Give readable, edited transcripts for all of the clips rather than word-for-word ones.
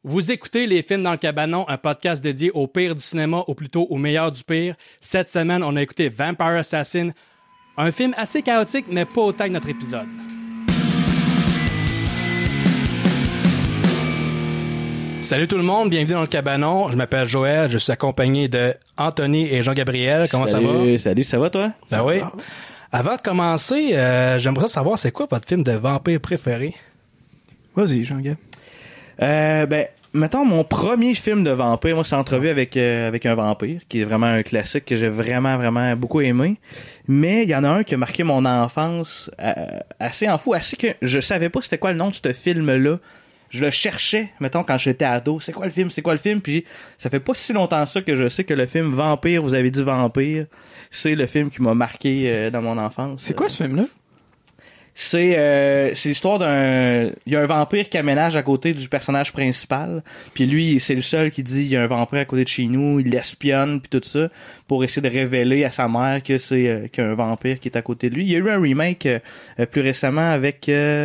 Vous écoutez Les Films dans le Cabanon, un podcast dédié au pire du cinéma, ou plutôt au meilleur du pire. Cette semaine, on a écouté Vampire Assassin, un film assez chaotique, mais pas autant que notre épisode. Salut tout le monde, bienvenue dans le Cabanon. Je m'appelle Joël, je suis accompagné de Anthony et Jean-Gabriel. Comment ça va? Salut, ça va toi? Ben oui. Avant de commencer, j'aimerais savoir c'est quoi votre film de vampire préféré? Vas-y, Jean-Gab. Mettons, mon premier film de vampire, moi, c'est Entrevue avec un vampire, qui est vraiment un classique que j'ai vraiment beaucoup aimé. Mais il y en a un qui a marqué mon enfance assez en fou, assez que je savais pas c'était quoi le nom de ce film-là. Je le cherchais, mettons, quand j'étais ado. C'est quoi le film? Puis ça fait pas si longtemps ça que je sais que le film Vampire, vous avez dit Vampire, c'est le film qui m'a marqué dans mon enfance. C'est quoi ce film-là? C'est l'histoire il y a un vampire qui aménage à côté du personnage principal, puis lui c'est le seul qui dit il y a un vampire à côté de chez nous, il l'espionne puis tout ça pour essayer de révéler à sa mère que c'est qu'il y a un vampire qui est à côté de lui. Il y a eu un remake plus récemment avec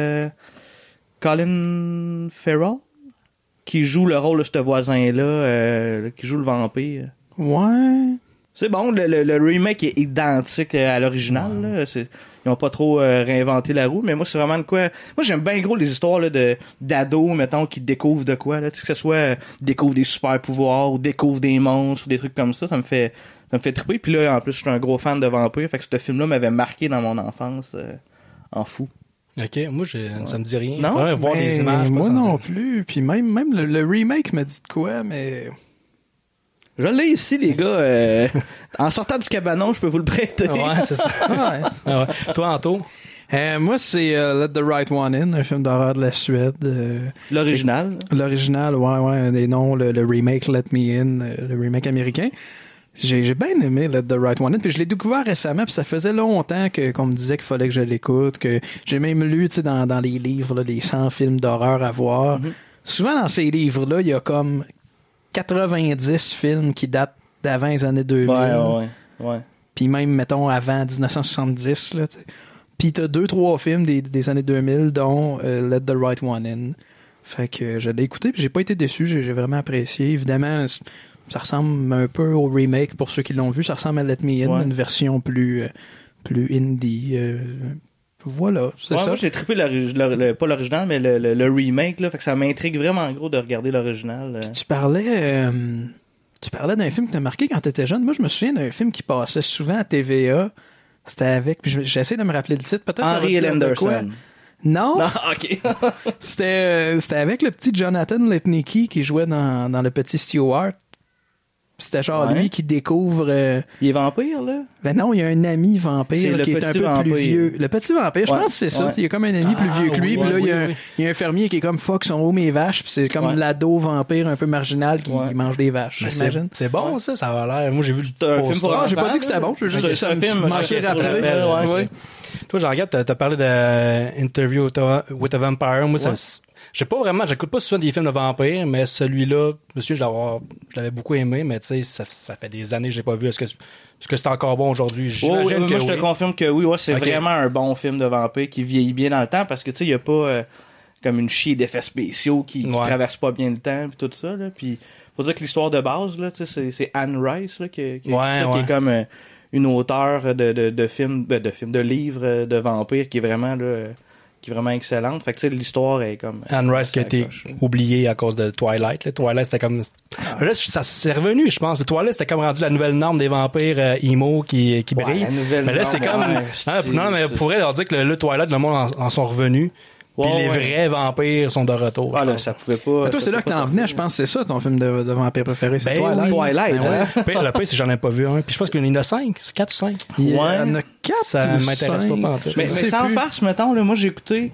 Colin Farrell qui joue le rôle de ce voisin-là, qui joue le vampire. Ouais. C'est bon, le remake est identique à l'original. Là. Ils ont pas trop réinventé la roue, mais moi, c'est vraiment de quoi... Moi, j'aime bien gros les histoires là, d'ados, mettons, qui découvrent de quoi. Là. Que ce soit découvrent des super pouvoirs ou découvrent des monstres ou des trucs comme ça me fait triper. Puis là, en plus, je suis un gros fan de vampires. Fait que ce film-là m'avait marqué dans mon enfance en fou. Ok, moi, ça me dit rien. Non? Faudrait voir des images. Moi non plus. Puis même le remake me dit de quoi, mais... Je l'ai ici, les gars. En sortant du cabanon, je peux vous le prêter. Ouais, c'est ça. Ouais. Ah ouais. Toi, Anto? Moi, c'est Let the Right One In, un film d'horreur de la Suède. L'original. L'original, ouais. Et non, le remake Let Me In, le remake américain. J'ai bien aimé Let the Right One In, puis je l'ai découvert récemment, puis ça faisait longtemps qu'on me disait qu'il fallait que je l'écoute, que j'ai même lu, tu sais, dans les livres, là, les 100 films d'horreur à voir. Mm-hmm. Souvent, dans ces livres-là, il y a comme 90 films qui datent d'avant les années 2000. Ouais. Puis même, mettons, avant 1970, là, t'sais. Puis t'as 2-3 films des années 2000, dont Let the Right One In. Fait que je l'ai écouté, puis j'ai pas été déçu, j'ai vraiment apprécié. Évidemment, ça ressemble un peu au remake, pour ceux qui l'ont vu. Ça ressemble à Let Me In, une version plus indie. Voilà, c'est ça. Moi, j'ai trippé pas l'original, mais le remake, là. Fait que ça m'intrigue vraiment gros de regarder l'original. Puis tu parlais d'un film qui t'a marqué quand t'étais jeune. Moi, je me souviens d'un film qui passait souvent à TVA. C'était avec... Puis j'essaie de me rappeler le titre. Peut-être Henry L. Anderson. Non, OK. c'était avec le petit Jonathan Lipnicki qui jouait dans Le Petit Stewart. C'était genre lui qui découvre... Il est vampire, là? Ben non, il y a un ami vampire qui est un peu vampire. plus vieux. Le petit vampire, je pense que c'est ça. Il y a comme un ami plus vieux que lui. Puis là, il y a un fermier qui est comme « Fuck, sont où mes vaches? » Puis c'est comme l'ado vampire un peu marginal qui mange des vaches, j'imagine. C'est bon, ça a l'air... Moi, j'ai vu un film pour j'ai pas dit que c'était bon. J'ai juste un film. m'en suis rappelé. Toi, Jean-Gab, t'as parlé de Interview with a Vampire. Moi, j'écoute pas souvent des films de vampires, mais celui-là, monsieur, je l'avais beaucoup aimé, mais tu sais, ça fait des années que j'ai pas vu. Est-ce que c'est encore bon aujourd'hui? Moi, je te confirme que oui, c'est vraiment un bon film de vampire qui vieillit bien dans le temps, parce que tu sais, il y a pas comme une chier d'effets spéciaux qui traverse pas bien le temps puis tout ça, là. Puis faut dire que l'histoire de base, là, tu sais, c'est Anne Rice, là, qui est comme une auteure de films, de livres de vampires qui est vraiment excellente. Fait que tu sais, l'histoire est comme... Anne Rice qui a été oubliée à cause de Twilight. Là. Twilight, c'était comme... Là, ça c'est revenu, je pense. Twilight, c'était comme rendu la nouvelle norme des vampires emo qui brillent. Mais là, c'est comme... non, mais on pourrait leur dire que le Twilight, le monde en sont revenus. Puis les vrais vampires sont de retour. Là, ça pouvait pas... Mais toi, c'est là que t'en venais, je pense. C'est ça, ton film de vampire préféré. C'est Twilight. Le pire, c'est que j'en ai pas vu un. Puis je pense qu'il y en a 5. C'est 4 ou 5. Il y en a 4 ça m'intéresse pas en fait. Mais sans farce, mettons, là, moi, j'ai écouté,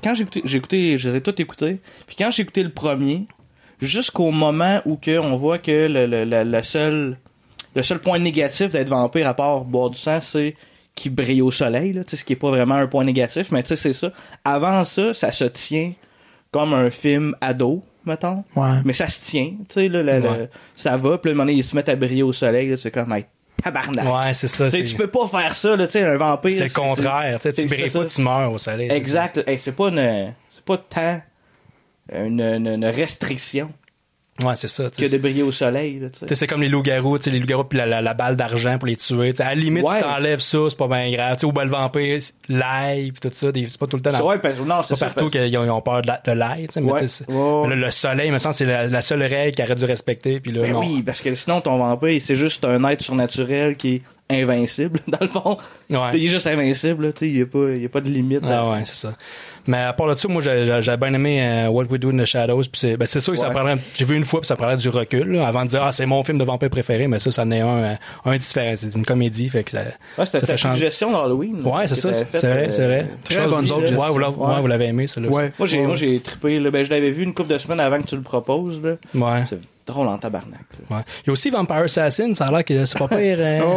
je les ai tous écoutés. Puis quand j'ai écouté le premier, jusqu'au moment où on voit que le seul point négatif d'être vampire, à part boire du sang, c'est qui brille au soleil, là, ce qui est pas vraiment un point négatif, mais tu sais, c'est ça. Avant ça se tient comme un film ado, mettons. Ouais. Mais ça se tient, tu sais, ça va, puis à un moment donné, ils se mettent à briller au soleil, là, c'est comme, hey, tabarnak. Ouais, c'est ça. Tu peux pas faire ça, là, tu sais, un vampire. C'est le contraire, tu brilles pas, tu meurs au soleil. Exact. Hey, c'est pas tant une restriction. Ouais, c'est ça. Que de briller au soleil, là, tu sais. C'est comme les loups-garous, tu sais, les loups-garous puis la balle d'argent pour les tuer. T'sais, à la limite, si t'enlèves ça, c'est pas bien grave. T'sais, ou ben le vampire, l'ail puis tout ça, c'est pas tout le temps. Ouais, parce que non, c'est pas partout qu'ils ont peur de l'ail, tu sais. Mais là, le soleil, me semble, c'est la seule règle qu'il aurait dû respecter. Puis là, oui, parce que sinon ton vampire, c'est juste un être surnaturel qui est invincible dans le fond. Ouais. Il est juste invincible, tu sais. Il y a pas de limite. Ah ouais, c'est ça. Mais à part là-dessus, moi, j'ai bien aimé What We Do in the Shadows. Puis c'est sûr que ça prendrait. J'ai vu une fois, puis ça prendrait du recul là, avant de dire c'est mon film de vampire préféré. Mais ça en est un différent. C'est une comédie, fait que ça. C'était ta suggestion d'Halloween. Ouais, c'est ça. C'est vrai. Très bonne suggestion. Ouais, vous l'avez aimé, ça là. Ouais. Moi, j'ai trippé. Là, ben, je l'avais vu une couple de semaines avant que tu le proposes. Là. Ouais. C'est drôle en tabarnak. Là. Ouais. Il y a aussi Vampire Assassin. Ça a l'air que c'est pas pire.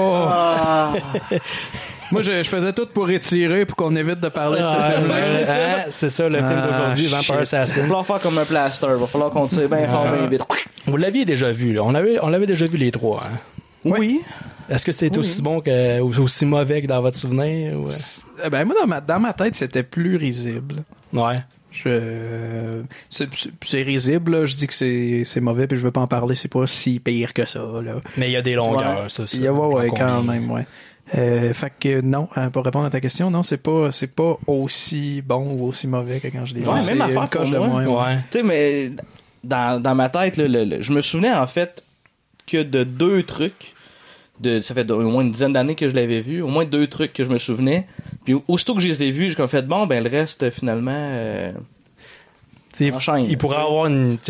Moi, je faisais tout pour étirer pour qu'on évite de parler de ce film-là. C'est ça, le film d'aujourd'hui, Vampire Assassin. Il va falloir faire comme un plaster. Il va falloir qu'on tire bien fort, bien vite. Vous l'aviez déjà vu, là. On l'avait déjà vu les trois. Hein? Oui. Est-ce que c'était aussi bon ou aussi mauvais que dans votre souvenir? Ou... Ben, moi, dans ma tête, c'était plus risible. Ouais. C'est risible, là. Je dis que c'est mauvais, puis je veux pas en parler. C'est pas si pire que ça, là. Mais il y a des longueurs, ça. Il y a, quand même, ouais. Fait que non, pour répondre à ta question, non, c'est pas aussi bon ou aussi mauvais que quand je l'ai vu. Ouais, même affaire pour moi. Ouais. Tu sais, mais dans ma tête, là, je me souvenais en fait que de deux trucs. Ça fait au moins une dizaine d'années que je l'avais vu. Au moins 2 trucs que je me souvenais. Puis aussitôt que je les ai vus, j'ai comme fait bon, ben le reste finalement. Enchaîne, il pourrait avoir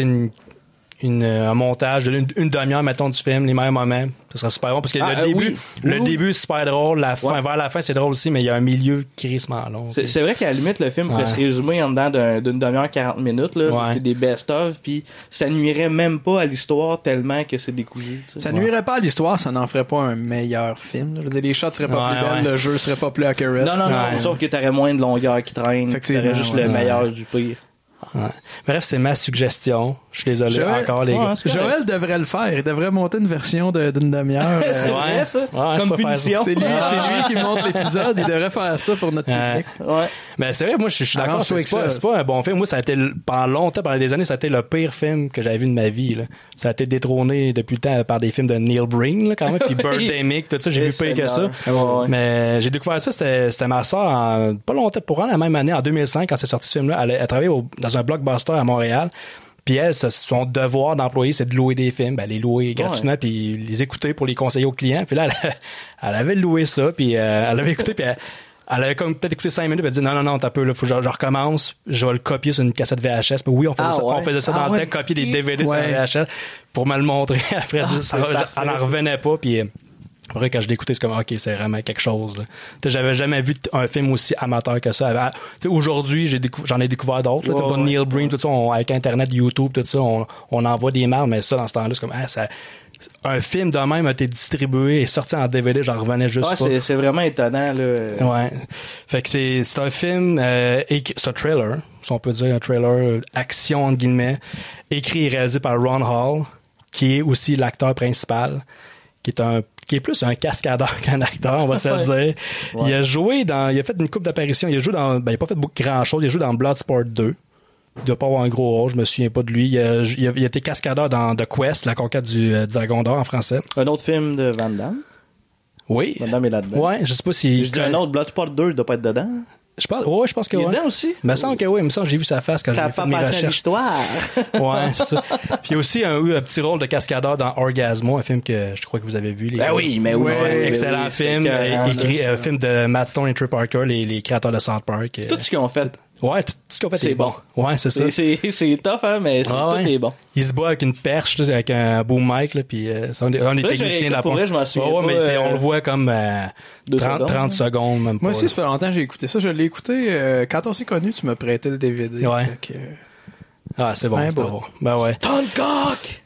un montage d'une demi-heure, mettons, du film, les meilleurs moments. Ça serait super bon parce que le début est super drôle, vers la fin c'est drôle aussi, mais il y a un milieu crissement long. C'est vrai qu'à la limite, le film pourrait se résumer en dedans d'une demi-heure, 40 minutes, là, des best-of, puis ça nuirait même pas à l'histoire tellement que c'est décousu. T'sais. Ça nuirait pas à l'histoire, ça n'en ferait pas un meilleur film. Je veux dire, les shots seraient pas plus belles, le jeu serait pas plus accurate. Non, sauf que t'aurais moins de longueur qui traîne, t'aurais juste le meilleur du pire. Ouais. Bref, c'est ma suggestion. Je suis désolé encore, les gars. Joël devrait le faire. Il devrait monter une version d'une demi-heure. C'est vrai, ça? Comme punition. C'est lui qui monte l'épisode. Il devrait faire ça pour notre public. Ouais. Mais c'est vrai, moi, je suis d'accord. C'est pas un bon film. Moi, ça a été, pendant des années, ça a été le pire film que j'avais vu de ma vie, là. Ça a été détrôné depuis le temps par des films de Neil Breen, là, quand même. Puis Birdemic, tout ça. J'ai vu pire que ça. Mais j'ai découvert ça. C'était ma soeur pas longtemps, pour la même année, en 2005, quand c'est sorti ce film-là. Elle travaillait dans un blockbuster à Montréal. Puis elle, son devoir d'employé, c'est de louer des films, les louer gratuitement, puis les écouter pour les conseiller aux clients. Puis là, elle avait loué ça, puis elle avait écouté, puis elle avait comme peut-être écouté 5 minutes, puis elle dit non, t'as peu, là, faut que je recommence, je vais le copier sur une cassette VHS. Puis oui, on faisait ça dans le temps, copier des DVD sur la VHS pour me le montrer. Après, elle en revenait pas, puis après, quand je l'ai écouté, c'est comme, OK, c'est vraiment quelque chose. J'avais jamais vu un film aussi amateur que ça. Aujourd'hui, j'en ai découvert d'autres. Pas Neil Breen, tout ça, avec Internet, YouTube, tout ça, on envoie des marques, mais ça, dans ce temps-là, c'est comme, un film de même a été distribué et sorti en DVD, j'en revenais juste pas. C'est vraiment étonnant, là. Ouais. Fait que c'est un film, c'est un trailer, si on peut dire, un trailer action, entre guillemets, écrit et réalisé par Ron Hall, qui est aussi l'acteur principal, qui est plus un cascadeur qu'un acteur, on va se le dire. Ouais. Il a fait une couple d'apparitions. Il a joué il a pas fait grand chose. Il a joué dans Bloodsport 2. Il doit pas avoir un gros rôle, je me souviens pas de lui. Il a été cascadeur dans The Quest, la conquête du Dragon d'Or en français. Un autre film de Van Damme. Oui. Van Damme est là-dedans. Ouais, je sais pas si. Je dis un autre, Bloodsport 2, il doit pas être dedans. Je pense que il est dedans aussi. Il me semble que oui, j'ai vu sa face quand j'ai fait mes recherches. L'histoire. Ouais, c'est ça. Puis il y a aussi eu un petit rôle de cascadeur dans Orgasmo, un film que je crois que vous avez vu. Oui. Excellent film, film de Matt Stone et Trey Parker, les créateurs de South Park. Tout ce qu'ils ont fait. Ouais, tout ce qu'on fait c'est bon. Ouais, c'est ça. C'est tough, hein, mais tout est bon. Il se bat avec une perche, là, avec un boom mic, là, puis c'est un des techniciens de la porte. Ouais, mais on le voit comme 30 secondes, même pas. Moi aussi, ça fait longtemps que j'ai écouté ça. Je l'ai écouté quand on s'est connus, tu m'as prêté le DVD. Ouais. C'est bon, c'est bon. Ben ouais. Toncock!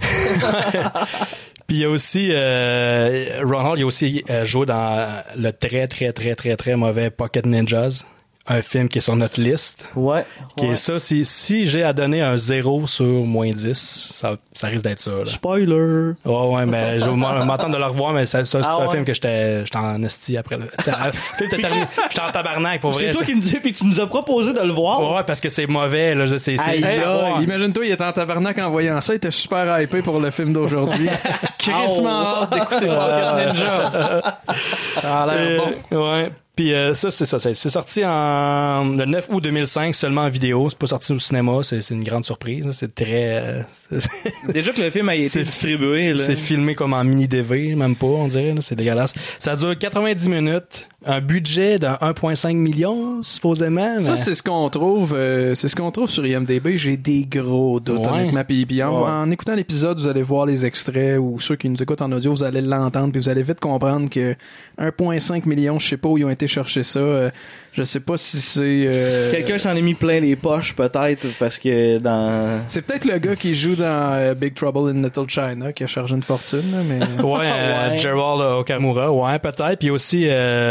Puis il y a aussi Ron Hall, il a aussi joué dans le très très très très très mauvais Pocket Ninjas. un film qui est sur notre liste. Ouais. Qui est ça, si j'ai à donner un 0 sur moins 10, ça risque d'être ça, là. Spoiler! Ouais, mais je vais m'entendre de le revoir, mais c'est un film que j'étais en esti après. J'étais en tabarnak, pour vrai. C'est toi qui nous dis, puis tu nous as proposé de le voir. Ouais, parce que c'est mauvais, là. Imagine-toi, il était en tabarnak en voyant ça, il était super hypé pour le film d'aujourd'hui. Crissement hâte d'écouter Pocket Ninja. Ça a l'air bon. Ouais. Puis ça, c'est ça. C'est sorti le 9 août 2005, seulement en vidéo. C'est pas sorti au cinéma. C'est une grande surprise. C'est très... Déjà que le film a été distribué. Là. C'est filmé comme en mini-DV, même pas, on dirait. Là. C'est dégueulasse. Ça dure 90 minutes. Un budget de 1,5 million, supposément. Ça, c'est ce qu'on trouve. C'est ce qu'on trouve sur IMDb. J'ai des gros doutes, honnêtement. Puis en écoutant l'épisode, vous allez voir les extraits, ou ceux qui nous écoutent en audio, vous allez l'entendre, puis vous allez vite comprendre que 1,5 million, je sais pas où ils ont été chercher ça. Je sais pas si c'est... Quelqu'un s'en est mis plein les poches, peut-être, parce que dans... C'est peut-être le gars qui joue dans Big Trouble in Little China qui a chargé une fortune, là, mais... Ouais, Gerald Okamura, ouais, peut-être. Puis aussi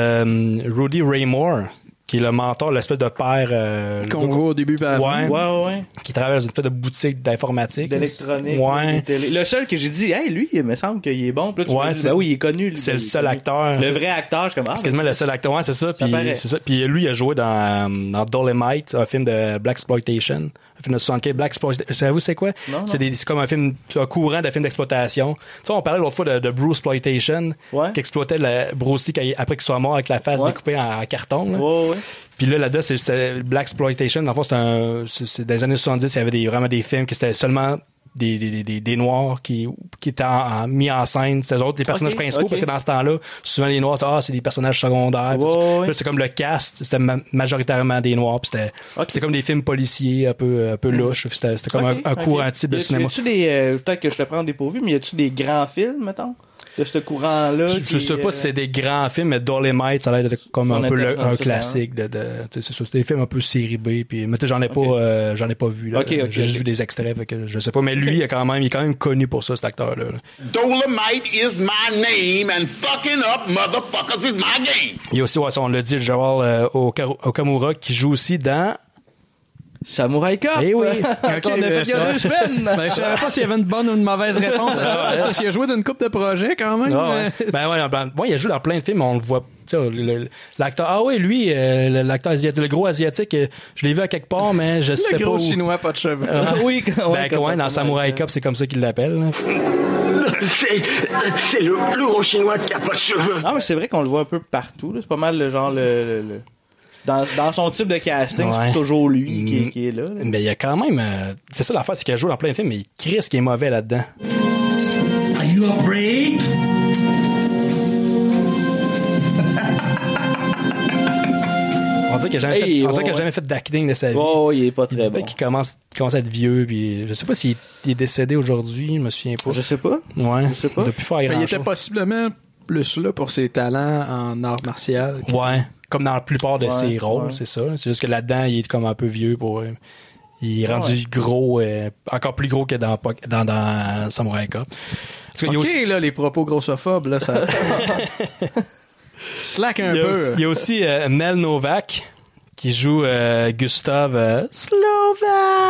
Rudy Ray Moore, qui est le mentor, l'espèce de père... qu'on voit au début par la fin. Ouais. Qui travaille dans une espèce de boutique d'informatique. D'électronique. Ouais. Le seul que j'ai dit, hey, lui, il me semble qu'il est bon. Puis là, tu me dis, ben oui, il est connu. C'est le seul acteur. Le vrai acteur, je suis comme, c'est quasiment le seul acteur, ouais, c'est ça. Puis lui, il a joué dans Dolomite, un film de Blaxploitation. Un film de 64, Blaxploitation. Savez-vous c'est quoi? Non. C'est comme un courant de film d'exploitation. Tu sais, on parlait l'autre fois de Bruceploitation, qui exploitait Bruce Lee après qu'il soit mort avec la face découpée en carton. Là. Ouais. Puis là-dedans, c'est Blaxploitation. Dans le fond, c'est des années 70, il y avait vraiment des films qui c'était seulement des Noirs qui étaient mis en scène. C'est eux autres, les personnages principaux, parce que dans ce temps-là, souvent les Noirs, c'est des personnages secondaires. Là, c'est comme le cast, c'était majoritairement des Noirs. Puis c'était comme des films policiers un peu louches. C'était comme un courant type de cinéma. Y a-tu peut-être que je te prends dépourvu, mais y a-tu des grands films, mettons? De ce courant-là. Je sais pas si c'est des grands films, mais Dolomite, ça a l'air comme un peu un classique c'est des films un peu série B, puis mais j'en ai pas vu là. J'ai juste vu des extraits, fait que je sais pas, mais lui il est quand même connu pour ça, cet acteur là. Dolomite is my name and fucking up motherfuckers is my game. Il y a aussi on l'a dit, Gerald Okamura qui joue aussi dans Samurai Cop! Eh oui! On a fait il y a 2 semaines! Je savais pas s'il y avait une bonne ou une mauvaise réponse à ça. Parce qu'il a joué d'une couple de projets quand même. Il a joué dans plein de films, on le voit. L'acteur, lui, l'acteur asiatique, le gros asiatique, je l'ai vu à quelque part, mais je sais pas. Le gros où. chinois, pas de cheveux. Dans Samurai Cop, c'est comme ça qu'il l'appelle. C'est le gros chinois qui a pas de cheveux. Non, mais c'est vrai qu'on le voit un peu partout, là. C'est pas mal le genre Dans son type de casting, c'est toujours lui qui est là. Mais il y a quand même... c'est ça l'affaire, c'est qu'il a joué dans plein de films, mais Chris qui est mauvais là-dedans. Are you afraid? On dirait qu'il a jamais fait d'acting de sa vie. Oh, il est pas très bon. Peut-être qu'il commence à être vieux, puis je sais pas s'il est décédé aujourd'hui, je me souviens pas. Je sais pas. Ouais. Je sais pas. Depuis faire il était possiblement plus là pour ses talents en art martial. Ouais. Comme dans la plupart de ses rôles, c'est ça. C'est juste que là-dedans, il est comme un peu vieux pour... il est rendu gros, encore plus gros que dans Samurai Cop. Là, les propos grossophobes, là, ça... Slack un peu. Il y a aussi Mel Novak qui joue Gustav Slovac.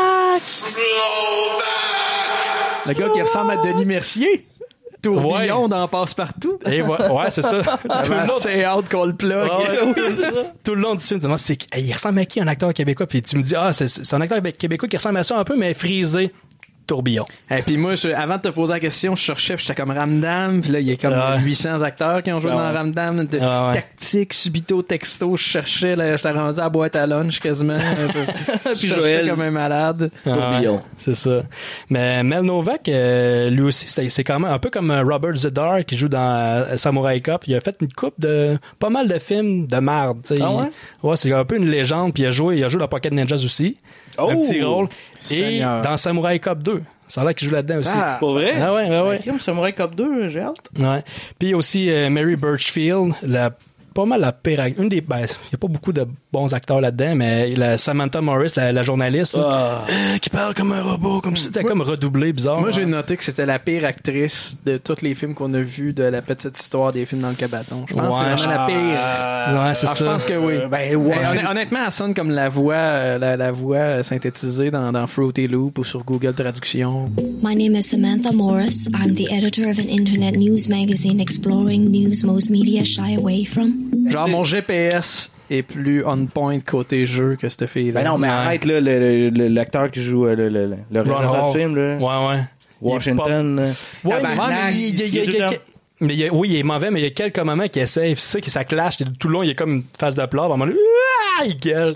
Le gars qui ressemble à Denis Mercier. Tourbillon dans Passe-Partout. Et ouais, c'est ça. Tout le monde, c'est hâte qu'on le plug. Tout le long du film, il ressemble à qui, un acteur québécois? Puis tu me dis, c'est un acteur québécois qui ressemble à ça un peu, mais frisé. Tourbillon. Et puis moi, avant de te poser la question, je cherchais, puis j'étais comme Ramdam, puis là, il y a comme 800 acteurs qui ont joué dans Ramdam, tactique, subito, texto, je cherchais, là, j'étais rendu à la boîte à lunch quasiment. Puis Joël comme un malade. Tourbillon. C'est ça. Mais Mel Novak, lui aussi, c'est quand même un peu comme Robert Zedar qui joue dans Samurai Cop. Il a fait une coupe de pas mal de films de merde. Ouais, c'est un peu une légende, puis il a joué dans Pocket Ninjas aussi. Un petit rôle. Seigneur. Et dans Samurai Cop 2. Ça a l'air qu'il joue là-dedans aussi. Pour vrai? Ah ouais. Samurai Cop 2, j'ai hâte. Ouais. Puis il y a aussi Mary Birchfield, la pas mal la pire. Il y a pas beaucoup de bons acteurs là-dedans, mais Samantha Morris, la journaliste, qui parle comme un robot, comme ça, c'était comme redoublé, bizarre. Moi, j'ai noté que c'était la pire actrice de tous les films qu'on a vus de la petite histoire des films dans le cabanon. Je pense que c'est vraiment la pire. Ouais, c'est ça. Je pense que oui. Honnêtement, elle sonne comme la voix, la voix synthétisée dans Fruity Loop ou sur Google Traduction. My name is Samantha Morris. I'm the editor of an internet news magazine exploring news most media shy away from. Genre, mon GPS est plus on point côté jeu que cette fille-là. Ben non, mais arrête, là, l'acteur qui joue le réalisateur de film, là. Ouais. Washington. Il est mauvais, mais il y a quelques moments qu'il essaie. C'est ça qui ça clash. Tout le long, il est comme une face de pleurs. À un moment donné, il gueule.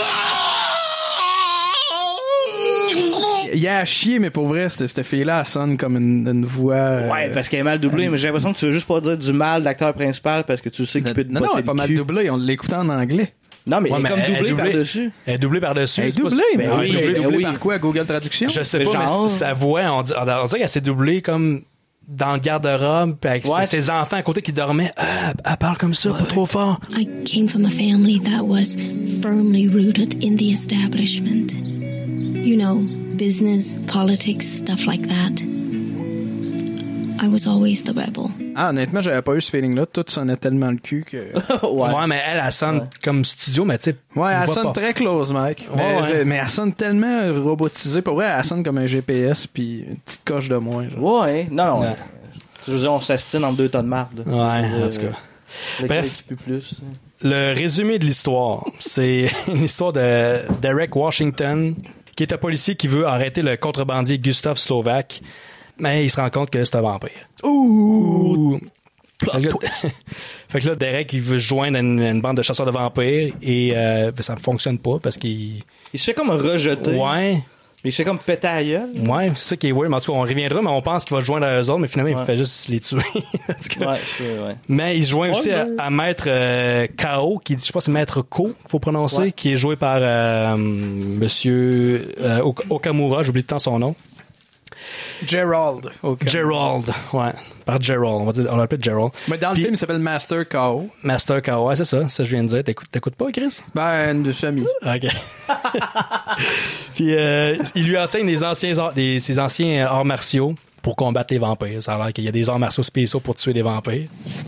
Il a à chier, mais pour vrai, cette fille-là, elle sonne comme une voix... Ouais, parce qu'elle est mal doublée, mais j'ai l'impression que tu veux juste pas dire du mal de l'acteur principal parce que tu sais qu'il peut te botter elle est pas mal doublée, on l'écoutait en anglais. Non, mais elle est comme doublée par-dessus. Elle est doublée par-dessus. Elle est doublée, mais oui, elle est doublée par quoi? Google Traduction? Je sais pas, mais sa voix, on dirait qu'elle s'est doublée comme dans le garde-robe, puis avec ses enfants à côté qui dormaient. Elle parle comme ça, pas trop fort. I came from a family that was firmly rooted in the establishment. You know, business, politics, stuff like that. I was always the rebel. Honnêtement, j'avais pas eu ce feeling-là. Tout sonnait tellement le cul que... ouais, mais elle sonne comme studio, mais tu sais... Ouais, elle sonne très close, mec. Mais elle sonne tellement robotisée. Pour vrai, elle sonne comme un GPS puis une petite coche de moins. Genre. Ouais, non. Ouais. Je veux dire, on s'astine en 2 tonnes de marde. Ouais, en tout cas. Bref, plus. le résumé de l'histoire, c'est une histoire de Derek Washington, qui est un policier qui veut arrêter le contrebandier Gustav Slovak, mais il se rend compte que c'est un vampire. Ouh! Fait que là, Derek, il veut joindre une bande de chasseurs de vampires et ça ne fonctionne pas parce qu'il... Il se fait comme rejeter. Ouais. Il se fait comme péter à la gueule. Ouais, c'est ça qui est weird. Mais en tout cas, on reviendra, mais on pense qu'il va joindre à eux autres, mais finalement, il fait juste les tuer. Ouais. Mais il se joint aussi à Maître K.O., qui dit, je sais pas si c'est Maître Ko, qu'il faut prononcer, qui est joué par Monsieur Okamura, j'oublie tout le temps son nom. Gerald. Gerald, ouais. Par Gerald, on l'appelle Gerald. Mais dans le film, il s'appelle Master K.O. Master K.O., ouais, c'est ça je viens de dire. T'écoutes pas, Chris? Ben, de semi. OK. Puis, il lui enseigne ses anciens arts martiaux pour combattre les vampires. Ça a l'air qu'il y a des arts martiaux spéciaux pour tuer des vampires.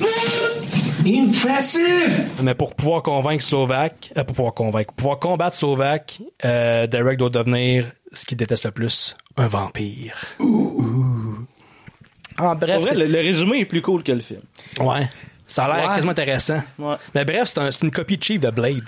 Impressive! Mais pour pouvoir convaincre Slovak, pour pouvoir combattre Slovak, Derek doit devenir ce qu'il déteste le plus, un vampire. En bref, vrai, le résumé est plus cool que le film. Ouais. Ça a l'air quasiment intéressant. Ouais. Mais bref, c'est une copie cheap de Blade.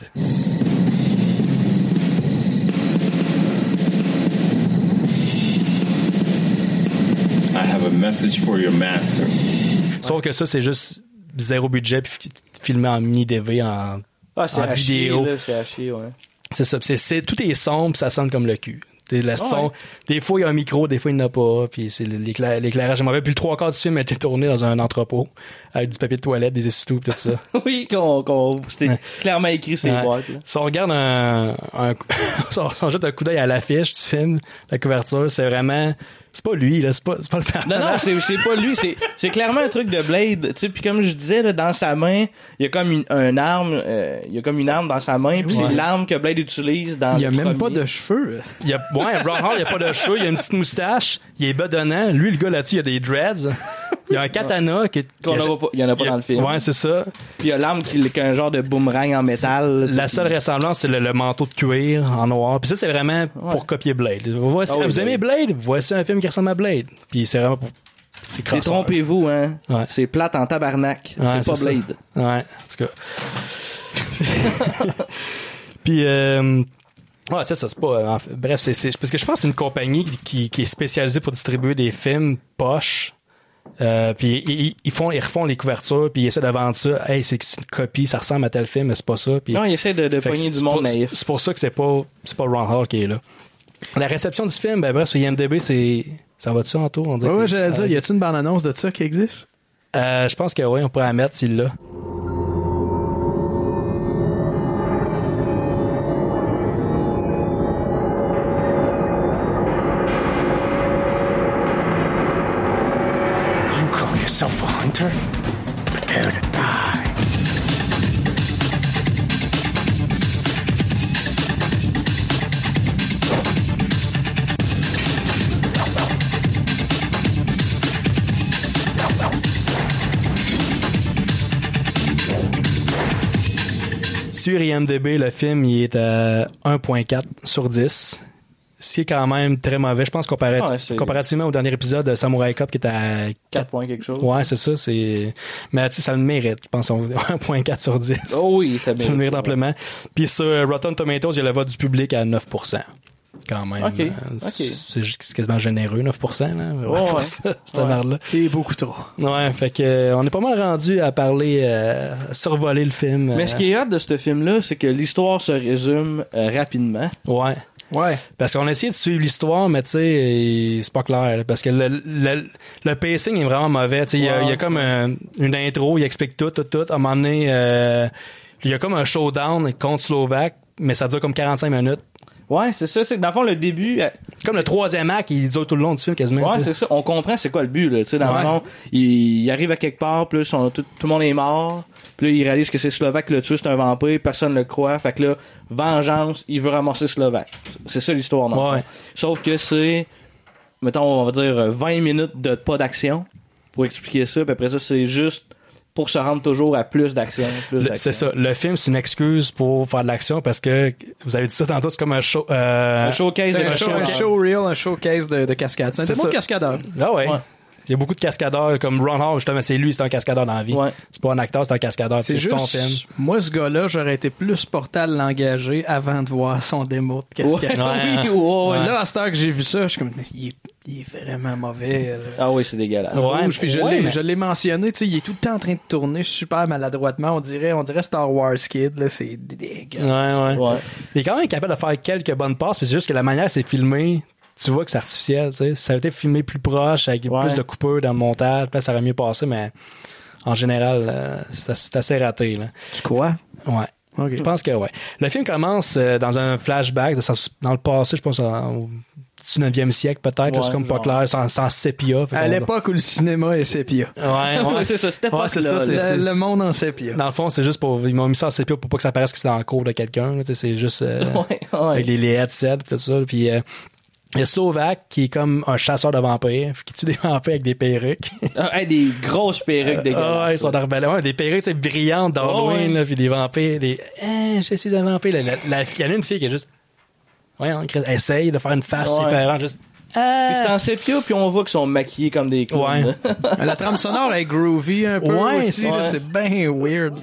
I have a message for your master. Sauf que ça, c'est juste zéro budget puis filmé en mini-DV en vidéo. C'est à chier, ouais. C'est ça. Tout est sombre, ça sonne comme le cul. Le son, des fois il y a un micro, des fois il n'y en a pas, puis c'est l'éclairage est mauvais. Puis le 3/4 du film a été tourné dans un entrepôt avec du papier de toilette, des essuie-tout, tout ça. Oui, c'était clairement écrit ces boîtes. Si on regarde on jette un coup d'œil à l'affiche du film, la couverture, c'est vraiment... C'est pas lui, là, c'est pas le père. Non, c'est pas lui, c'est clairement un truc de Blade, tu sais, puis comme je disais, là, dans sa main, il y a comme une arme, dans sa main, puis c'est l'arme que Blade utilise dans il y a même pas de cheveux. Brown Hall, il y a pas de cheveux, il y a une petite moustache, il est bedonnant, lui, le gars là-dessus, il a des dreads. Il y a un katana il y en a pas dans le film. Ouais, c'est ça. Puis il y a l'arme qui est un genre de boomerang en métal. La seule ressemblance, c'est le manteau de cuir en noir. Puis ça, c'est vraiment pour copier Blade. Vous aimez Blade? Voici un film qui ressemble à Blade. Puis c'est vraiment pour... C'est trompez-vous, hein. Ouais. C'est plate en tabarnak. Ouais, c'est pas Blade. Ça. Ouais, en tout cas. Puis... ouais, c'est ça, c'est pas... bref, c'est parce que je pense que c'est une compagnie qui est spécialisée pour distribuer des films poches. Puis ils refont les couvertures, puis ils essaient de vendre ça. Hey, c'est une copie, ça ressemble à tel film, mais c'est pas ça. Puis, non, ils essaient de pogner du monde naïf. C'est pour ça que c'est pas Ron Hall qui est là. La réception du film, bref, sur IMDb, ça va-tu en tour? Ouais, j'allais dire, y a-tu une bande-annonce de ça qui existe? Je pense que oui, on pourrait la mettre s'il l'a. You call yourself a hunter? Prepare to die. sur IMDb, le film, il est à 1.4 sur 10. Ce qui est quand même très mauvais. Je pense comparativement au dernier épisode de Samurai Cop qui était à 4 points quelque chose. Ouais, c'est ça. Mais tu sais, ça le mérite. Je pense 1.4 sur 10. Oh oui, ça le mérite amplement. Puis sur Rotten Tomatoes, il y a le vote du public à 9%. Quand même. OK. C'est quasiment généreux, 9%. Là. Ouais. Cette merde-là. C'est beaucoup trop. Ouais, fait que on est pas mal rendu à parler, à survoler le film. Mais ce qui est hot de ce film-là, c'est que l'histoire se résume rapidement. Ouais. Ouais. Parce qu'on a essayé de suivre l'histoire, mais tu sais, c'est pas clair. Là, parce que le pacing est vraiment mauvais. Il y a comme une intro, il explique tout. À un moment donné, il y a comme un showdown contre Slovaque, mais ça dure comme 45 minutes. Ouais, c'est ça. C'est, dans le fond, le début... Comme le troisième acte, il dure tout le long du film quasiment. Ouais, c'est ça. On comprend c'est quoi le but. Là. Dans le fond, il arrive à quelque part, puis là, tout le monde est mort. Puis là, il réalise que c'est Slovaque qui l'a tué, c'est un vampire, personne ne le croit. Fait que là, vengeance, il veut ramasser Slovaque. C'est ça l'histoire, non? Ouais. Sauf que c'est, mettons, on va dire 20 minutes de pas d'action pour expliquer ça. Puis après ça, c'est juste pour se rendre toujours à plus d'action. C'est ça. Le film, c'est une excuse pour faire de l'action parce que, vous avez dit ça tantôt, c'est comme un show... un showcase. Un showreel, un showcase de cascade. C'est un bon cascadeur. Ah ouais. Il y a beaucoup de cascadeurs, comme Ron Howard, justement, c'est lui, c'est un cascadeur dans la vie. Ouais. C'est pas un acteur, c'est un cascadeur. C'est juste, son film. Moi, ce gars-là, j'aurais été plus porté à l'engager avant de voir son démo de cascade. Ouais. Là, à cette heure que j'ai vu ça, je suis comme, il est vraiment mauvais. Là. Ah oui, c'est dégueulasse. Rouge, puis je l'ai mentionné, tu sais, il est tout le temps en train de tourner super maladroitement. On dirait Star Wars Kid, là, c'est dégueulasse. Ouais. Il est quand même capable de faire quelques bonnes passes, mais c'est juste que la manière c'est filmé, tu vois que c'est artificiel, tu sais. Si ça avait été filmé plus proche, avec plus de coupeurs dans le montage, ça aurait mieux passé, mais en général, c'est assez raté, là. Tu crois? Ouais. Okay. Je pense que ouais. Le film commence dans un flashback dans le passé, je pense au 19e siècle peut-être, c'est comme pas clair, sans sépia. À l'époque où le cinéma est sépia. Ouais. C'est ça, c'était pas le monde en sépia. Dans le fond, c'est juste ils m'ont mis ça en sépia pour pas que ça paraisse que c'est dans le cours de quelqu'un, tu sais, c'est juste avec les headsets tout ça, puis il y a Slovaque qui est comme un chasseur de vampires qui tue des vampires avec des perruques. Des grosses perruques dégueulasses. Ils sont d'arbelés. Des perruques brillantes d'Halloween, là, puis des vampires, je suis un vampire. Il y en a une fille qui est juste essaye de faire une face séparante, juste puis c'est en sépia, puis on voit qu'ils sont maquillés comme des clowns. La trame sonore est groovy un peu aussi. C'est bien weird.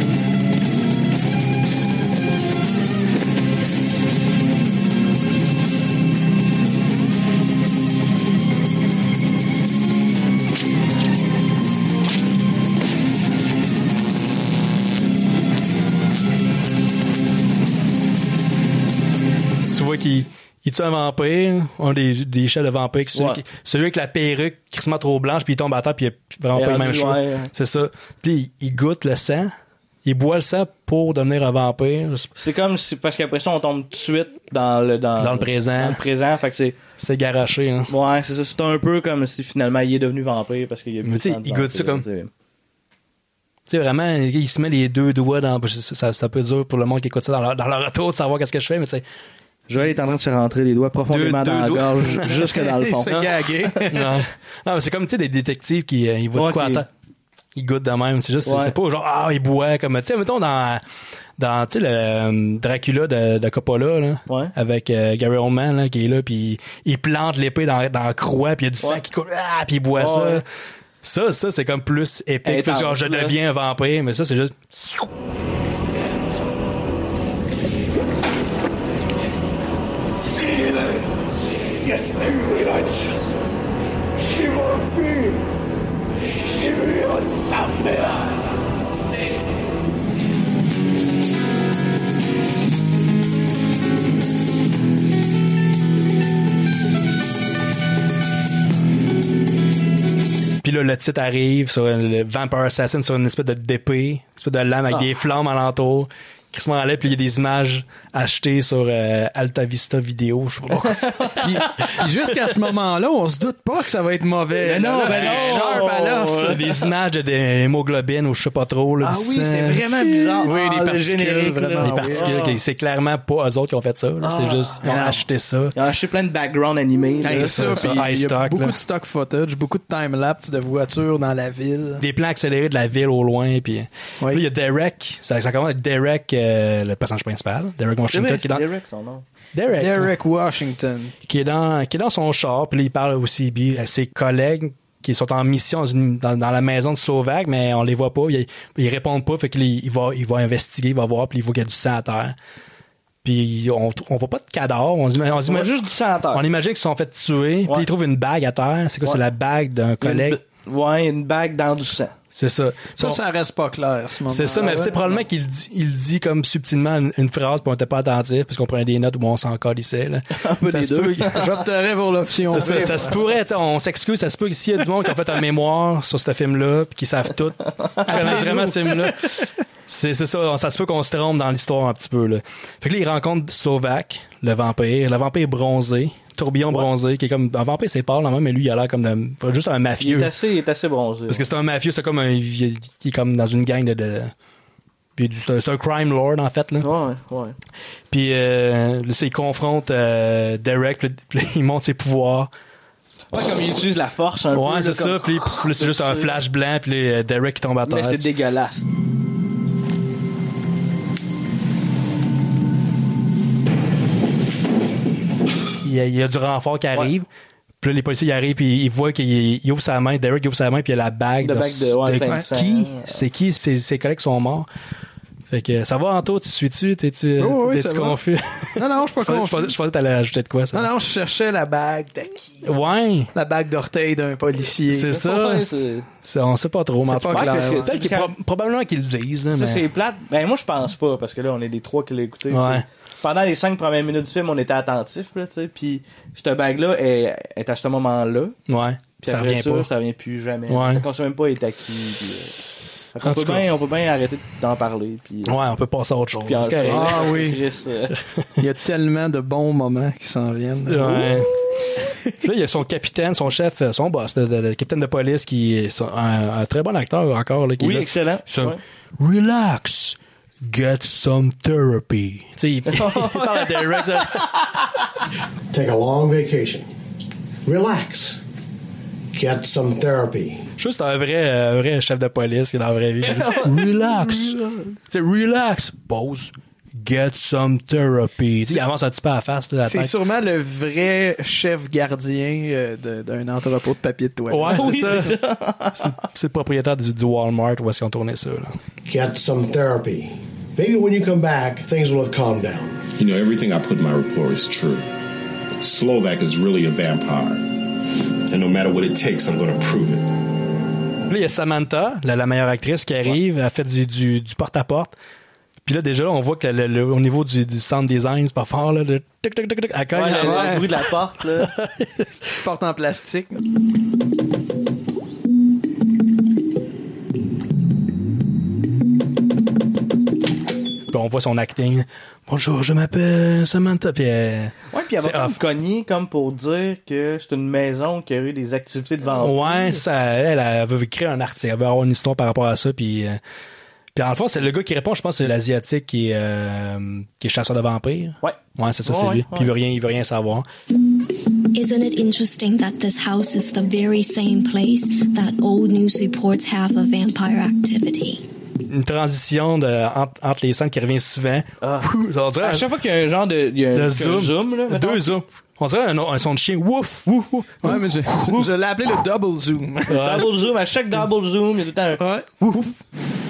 Il tue un vampire, un des chefs de vampires, celui avec la perruque crissement trop blanche, puis il tombe à terre, puis il a vraiment pas le même choix. C'est ça. Puis il goûte le sang, il boit le sang pour devenir un vampire. C'est comme parce qu'après ça on tombe tout de suite dans le présent. Dans le présent, fait que c'est garoché. Hein. Ouais, c'est ça. C'est un peu comme si finalement il est devenu vampire parce qu'il y a plus de temps de il goûte ça comme. Tu sais, vraiment, il se met les deux doigts dans. Ça peut être dur pour le monde qui écoute ça dans leur auto de savoir qu'est-ce que je fais, mais tu sais. Joël est en train de se rentrer les doigts profondément dans la gorge, jusque dans le fond. Il se gaguer. Non, mais c'est comme, tu sais, des détectives qui ils voient de quoi attendre. Ils goûtent de même. C'est juste, c'est pas genre, ils boivent comme, tu sais, mettons dans tu sais, le Dracula de Coppola, là, avec Gary Oldman, là, qui est là, puis il plante l'épée dans la croix, puis il y a du sang qui coule, puis il boit ça. Ça, c'est comme plus épique. Plus genre, je deviens un vampire, mais ça, c'est juste. Puis là, le titre arrive sur le Vampire Assassin sur une espèce d'épée, une espèce de lame avec des flammes alentour. Qui se m'en allait, puis il y a des images achetées sur Alta Vista Vidéo, je sais pas. Puis jusqu'à ce moment-là, on se doute pas que ça va être mauvais. Mais non, sharp à l'os. Des images d'hémoglobine ou je sais pas trop. Là, c'est vraiment bizarre. Oui, des particules, vraiment. Des particules, c'est clairement pas eux autres qui ont fait ça. Là. C'est juste, ils ont acheté ça. Ils ont acheté plein de background animés. C'est ça, il y a beaucoup de stock footage, beaucoup de time-lapse de voitures dans la ville. Des plans accélérés de la ville au loin. Puis là, il y a Derek. Ça commence avec Derek le personnage principal, Derek Washington, qui est dans... Derek, son nom. Derek Washington. Qui est dans son char, puis là, il parle aussi à ses collègues qui sont en mission dans la maison de Slovaque, mais on les voit pas, ils répondent pas, fait qu'il va investiguer, il va voir, puis il voit qu'il y a du sang à terre. Puis on voit pas de cadavre, on imagine juste du sang à terre. On imagine qu'ils se sont fait tuer, puis ils trouvent une bague à terre. C'est quoi, c'est la bague d'un collègue? Une bague dans du sang. C'est ça. Ça reste pas clair, ce moment. C'est ça, mais c'est probablement qu'il dit comme subtilement une phrase, puis on était pas attentif, parce qu'on prenait des notes où on s'en calissait, là. Un peu des deux. J'opterais pour l'option. Ça se pourrait, on s'excuse, ça se peut qu'ici, il y a du monde qui a fait un mémoire sur ce film-là, puis qui savent tout, qui connaissent vraiment ce film-là. C'est ça, ça se peut qu'on se trompe dans l'histoire un petit peu, là. Fait que là, il rencontre Slovaque, le vampire bronzé, tourbillon bronzé, qui est comme, un vampire c'est pâle, mais lui, il a l'air comme juste un mafieux. Il est assez bronzé. Parce que c'est un mafieux, c'est comme il est comme dans une gang c'est un crime lord, en fait, là. Ouais. Puis, là, il confronte Derek, puis il monte ses pouvoirs. Ouais, comme il utilise la force un peu. Ouais, c'est ça, puis là, c'est juste un flash blanc, puis là, Derek qui tombe à terre. Mais c'est dégueulasse. Il y a du renfort qui arrive. Puis là, les policiers ils arrivent puis ils voient qu'il ouvre sa main, Derek ouvre sa main puis il y a la bague de qui? C'est qui? Ses collègues sont morts. Fait que ça va, Anto, tu suis-tu? T'es-tu confus? Non, je suis pas confus. Je pensais que t'allais ajouter de quoi, ça? Non, je cherchais la bague d'acquis. Ouais. La bague d'orteil d'un policier. C'est ça. On sait pas trop, mais c'est pas clair. Peut-être probablement qu'ils le disent. Là, ça, mais... c'est plate. Ben, moi, je pense pas, parce que là, on est des trois qui l'ont écouté. Ouais. Pendant les 5 premières minutes du film, on était attentifs, là, tu sais. Puis, cette bague-là est à ce moment-là. Ouais. Puis ça après revient pas. Ça revient plus jamais. Ouais. On sait même pas est acquis. Puis, on peut bien arrêter d'en parler. Puis, ouais, on peut passer à autre chose. Oui. Il y a tellement de bons moments qui s'en viennent. Ouais. Puis là, il y a son capitaine, son chef, son boss, le capitaine de police, qui est un très bon acteur encore. Là, oui, excellent. Relax. Get some therapy. Tu sais, il parle à Derek. Take a long vacation. Relax. Get some therapy. Je trouve que c'est un vrai chef de police qui est dans la vraie vie. Relax. Relax. Pause. Get some therapy. Il avance un petit peu à la face. C'est sûrement le vrai chef gardien d'un entrepôt de papier de toilette. Ouais, c'est ça. C'est le propriétaire du Walmart où est-ce qu'ils ont tourné ça. Là. Get some therapy. Maybe when you come back, things will have calmed down. You know, everything I put in my report is true. Slovak is really a vampire. And no matter what it takes, I'm going to prove it. Là, il y a Samantha, la meilleure actrice, qui arrive, elle fait du porte-à-porte. Puis là, déjà, là, on voit que au niveau du sound design, c'est pas fort, là. Le bruit de la porte, là. Porte en plastique. Puis on voit son acting. Bonjour, je m'appelle Samantha. Puis elle va comme cogner comme pour dire que c'est une maison qui a eu des activités de vampire. Ouais, ça, elle veut créer un article. Elle veut avoir une histoire par rapport à ça. Puis en le fond, c'est le gars qui répond, je pense, c'est l'Asiatique qui est chasseur de vampires. Ouais, c'est ça, c'est lui. Puis il veut rien savoir. Isn't it interesting that this house is the very same place that old news reports have of vampire activity? Une transition entre les scènes qui revient souvent. À chaque fois qu'il y a un genre de zoom là, deux zooms. On dirait un son de chien. Wouf, wouf, wouf. Ouais, mais je l'ai appelé le double zoom. Double zoom, à chaque double zoom, il y a tout le temps un wouf.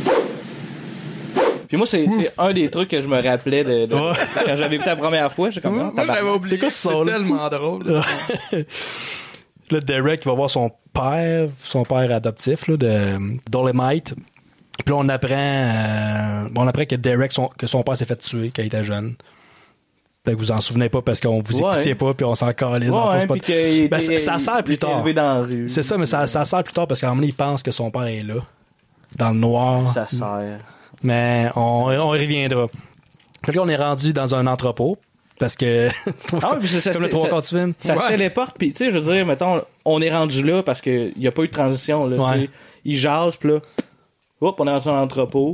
Puis moi, c'est un des trucs que je me rappelais quand j'avais écouté la première fois. J'ai comme, moi, j'avais oublié. C'est quoi ce son-là? C'est tellement drôle. Là, Derek va voir son père adoptif, là, de Dolomite. Puis là, on apprend que Derek, que son père s'est fait tuer quand il était jeune. Fait que vous en souvenez pas parce qu'on vous écoutiez pas puis on s'en calait. Ça sert plus tard. Dans la rue. C'est ça, mais ça sert plus tard parce qu'à un moment donné, il pense que son père est là. Dans le noir. Ça sert. Mais on y reviendra. Fait que là, on est rendu dans un entrepôt. Parce que, comme le 3/4 du film. Ça se téléporte, pis tu sais, je veux dire, mettons, on est rendu là parce qu'il n'y a pas eu de transition, là. Ouais. Il jase, pis là, hop, on est rendu dans l'entrepôt.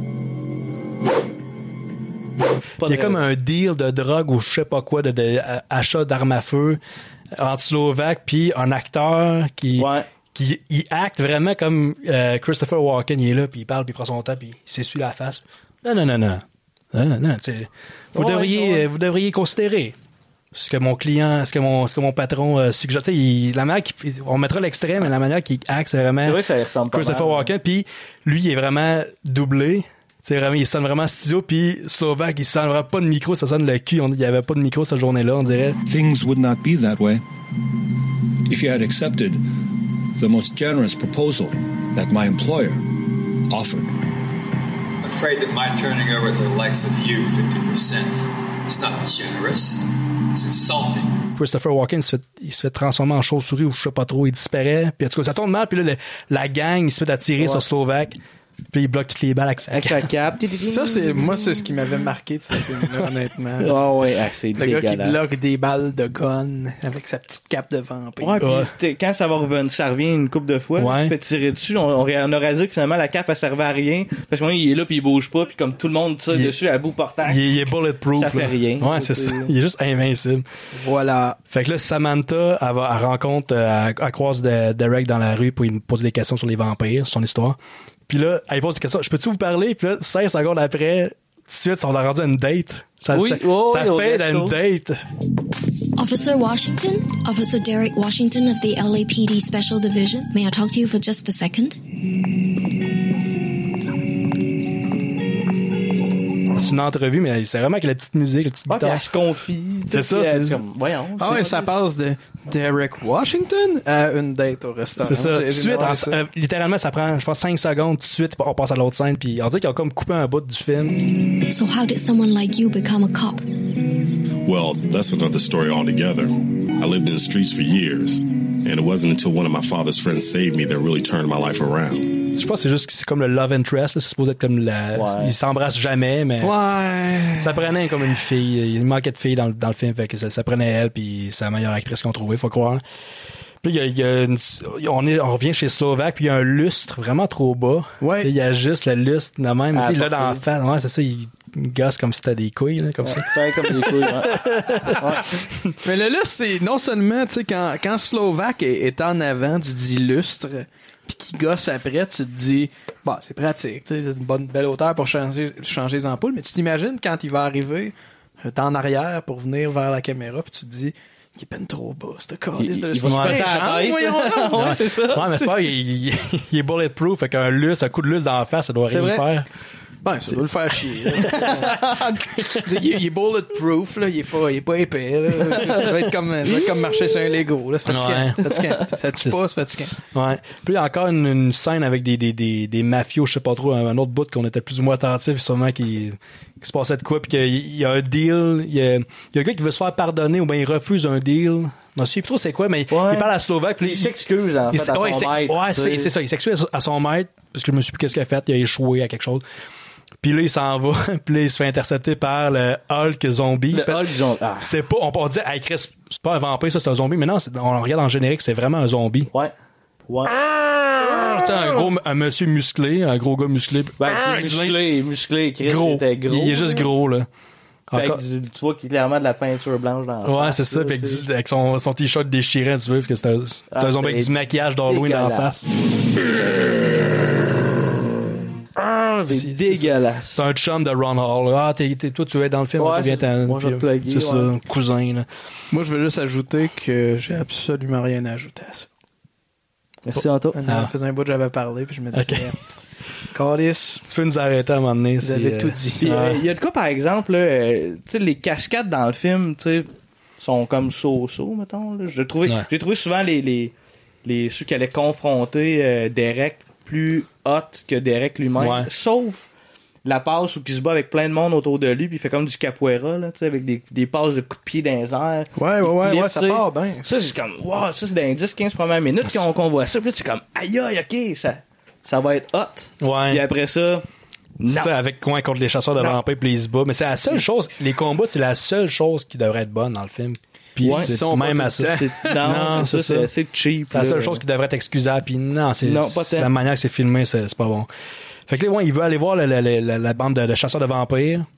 Il y a comme un deal de drogue ou je sais pas quoi, achat d'armes à feu entre Slovaque puis un acteur qui acte vraiment comme Christopher Walken. Il est là, puis il parle, puis il prend son temps, puis il s'essuie la face. Non. Non, vous devriez considérer ce que mon client, ce que mon patron suggère. La manière on mettra l'extrême, mais la manière qu'il acte, c'est vraiment. C'est vrai que ça ressemble pas Christopher Walken. Puis lui, il est vraiment doublé. Vraiment, il sonne vraiment studio. Puis Slovak, il sonne vraiment pas de micro, ça sonne le cul. Il y avait pas de micro cette journée-là, on dirait. Things would not be that way if you had accepted the most generous proposal that my employer offered. I'm afraid that my turning over to the likes of you 50%, it's not generous. It's insulting. Christopher Walken, il se fait transformer en chauve-souris ou je sais pas trop, il disparaît. Puis en tout cas, ça tourne mal. Puis là, la gang, il se fait attirer sur Slovak. Puis il bloque toutes les balles avec sa cape. Ça, c'est ce qui m'avait marqué de ce film-là, honnêtement. C'est le dégueulasse. gars qui bloque des balles de gun avec sa petite cape de vampire. Puis quand ça va revenir, ça revient une couple de fois, tu te fais tirer dessus, on aurait dit que finalement la cape elle servait à rien, parce que il est là puis il bouge pas, puis comme tout le monde tire dessus à bout portant. Il est bulletproof. Ça fait rien. Ouais, c'est ça. Il est juste invincible. Voilà. Fait que là, Samantha, elle rencontre, elle croise Derek dans la rue pour lui poser des questions sur les vampires, son histoire. Puis là, elle pose des questions. Je peux-tu vous parler? Puis là, 16 secondes après, tout de suite, on a rendu à une date. Ça fait une date. Officer Washington? Officer Derek Washington of the LAPD Special Division? May I talk to you for just a second? C'est une entrevue, mais c'est vraiment avec la petite musique, la petite guitare. Elle se confie. C'est ça, c'est comme, voyons. Ça passe de Derek Washington à une date au restaurant. C'est ça. Tout de suite, littéralement, ça prend, je pense, 5 secondes. Tout de suite, on passe à l'autre scène. Puis on dirait qu'ils ont comme coupé un bout du film. So how did someone like you become a cop? Well, that's another story altogether. I lived in the streets for years, and it wasn't until one of my father's friends saved me that really turned my life around. Je pense que c'est juste que c'est comme le love interest, là. C'est supposé être comme ils s'embrassent jamais, mais ça prenait comme une fille. Il manquait de filles dans le film, fait que ça prenait elle, puis c'est la meilleure actrice qu'on trouvait, faut croire. Puis on revient chez Slovak, puis il y a un lustre vraiment trop bas. Ouais. Il y a juste le lustre de même, tu sais, là dans la face. Ouais, c'est ça, il gosse comme si c'était des couilles, là, comme ça. Comme des couilles, ouais. Mais le lustre, c'est non seulement, tu sais, quand Slovak est en avant du dit lustre, puis qui gosse après, tu te dis, bon, c'est pratique, tu sais, c'est une belle hauteur pour changer les ampoules, mais tu t'imagines quand il va arriver, t'es en arrière pour venir vers la caméra, puis tu te dis, il est peine trop bas, ce calice de lustre. Ouais, c'est ça. Ouais, mais c'est pas, il est bulletproof, fait qu'un coup de lustre dans la face, ça doit rien faire. Ben, ça doit le faire chier. Il est bulletproof, là. Il est pas épais, là. Ça doit être comme marcher sur un Lego, là. C'est fatigant. Ça tue pas, c'est fatigant. Ouais. Puis il y a encore une scène avec des mafios, je sais pas trop, un autre bout qu'on était plus ou moins attentifs, sûrement qui se passait de quoi, puis qu'il y a un deal, il y a un gars qui veut se faire pardonner ou bien il refuse un deal. Je ne sais plus trop c'est quoi, mais il parle à Slovaque. Puis il s'excuse, en fait, à son maître. Ouais, c'est ça. Il s'excuse à son maître, parce que je me suis plus qu'est-ce qu'il a fait. Il a échoué à quelque chose. Puis là, il s'en va, puis là, il se fait intercepter par le Hulk zombie. Le Hulk zombie. C'est pas, on peut dire, hey Chris, c'est pas un vampire, ça, c'est un zombie. Mais non, on regarde en générique, c'est vraiment un zombie. Ouais. Tu sais, un monsieur musclé, un gros gars musclé. Musclé, Chris, gros. Il était gros. Il est juste gros, là. Tu vois qu'il y a clairement de la peinture blanche dans la face. C'est ça. Puis avec son t-shirt déchiré, tu veux, parce que c'est un zombie avec du maquillage d'Halloween dans la face. C'est dégueulasse. C'est un chum de Ron Hall. Toi, tu es dans le film. Ouais, moi, je vais te plugger. C'est ça, cousin. Là. Moi, je veux juste ajouter que j'ai absolument rien à ajouter à ça. Merci, Anto. Ça faisait un bout que j'avais parlé, puis je me disais... Calice. Tu peux nous arrêter à un moment donné. Vous avez tout dit. Il y a de quoi, par exemple, tu sais, les cascades dans le film, tu sais, sont comme so-so, mettons. Là. J'ai trouvé souvent ceux qui allaient confronter Derek plus hot que Derek lui-même, sauf la passe où il se bat avec plein de monde autour de lui, puis il fait comme du capoeira, là, tu sais, avec des passes de coups de pied dans les airs. Ouais, ça part bien. Ça, c'est comme, wow, ça, c'est dans les 10-15 premières minutes qu'on voit ça, puis là, tu es comme, aïe, ok, ça va être hot. Ouais. Puis après ça, c'est ça, avec quoi contre les chasseurs de vampires, puis ils se battent. Mais c'est la seule chose, les combats, c'est la seule chose qui devrait être bonne dans le film. Puis c'est même à ça. Non, ça, c'est assez cheap. C'est la seule chose qui devrait être excusable. Puis non, c'est la manière que c'est filmé, c'est pas bon. Fait que là, il veut aller voir la bande de chasseurs de vampires.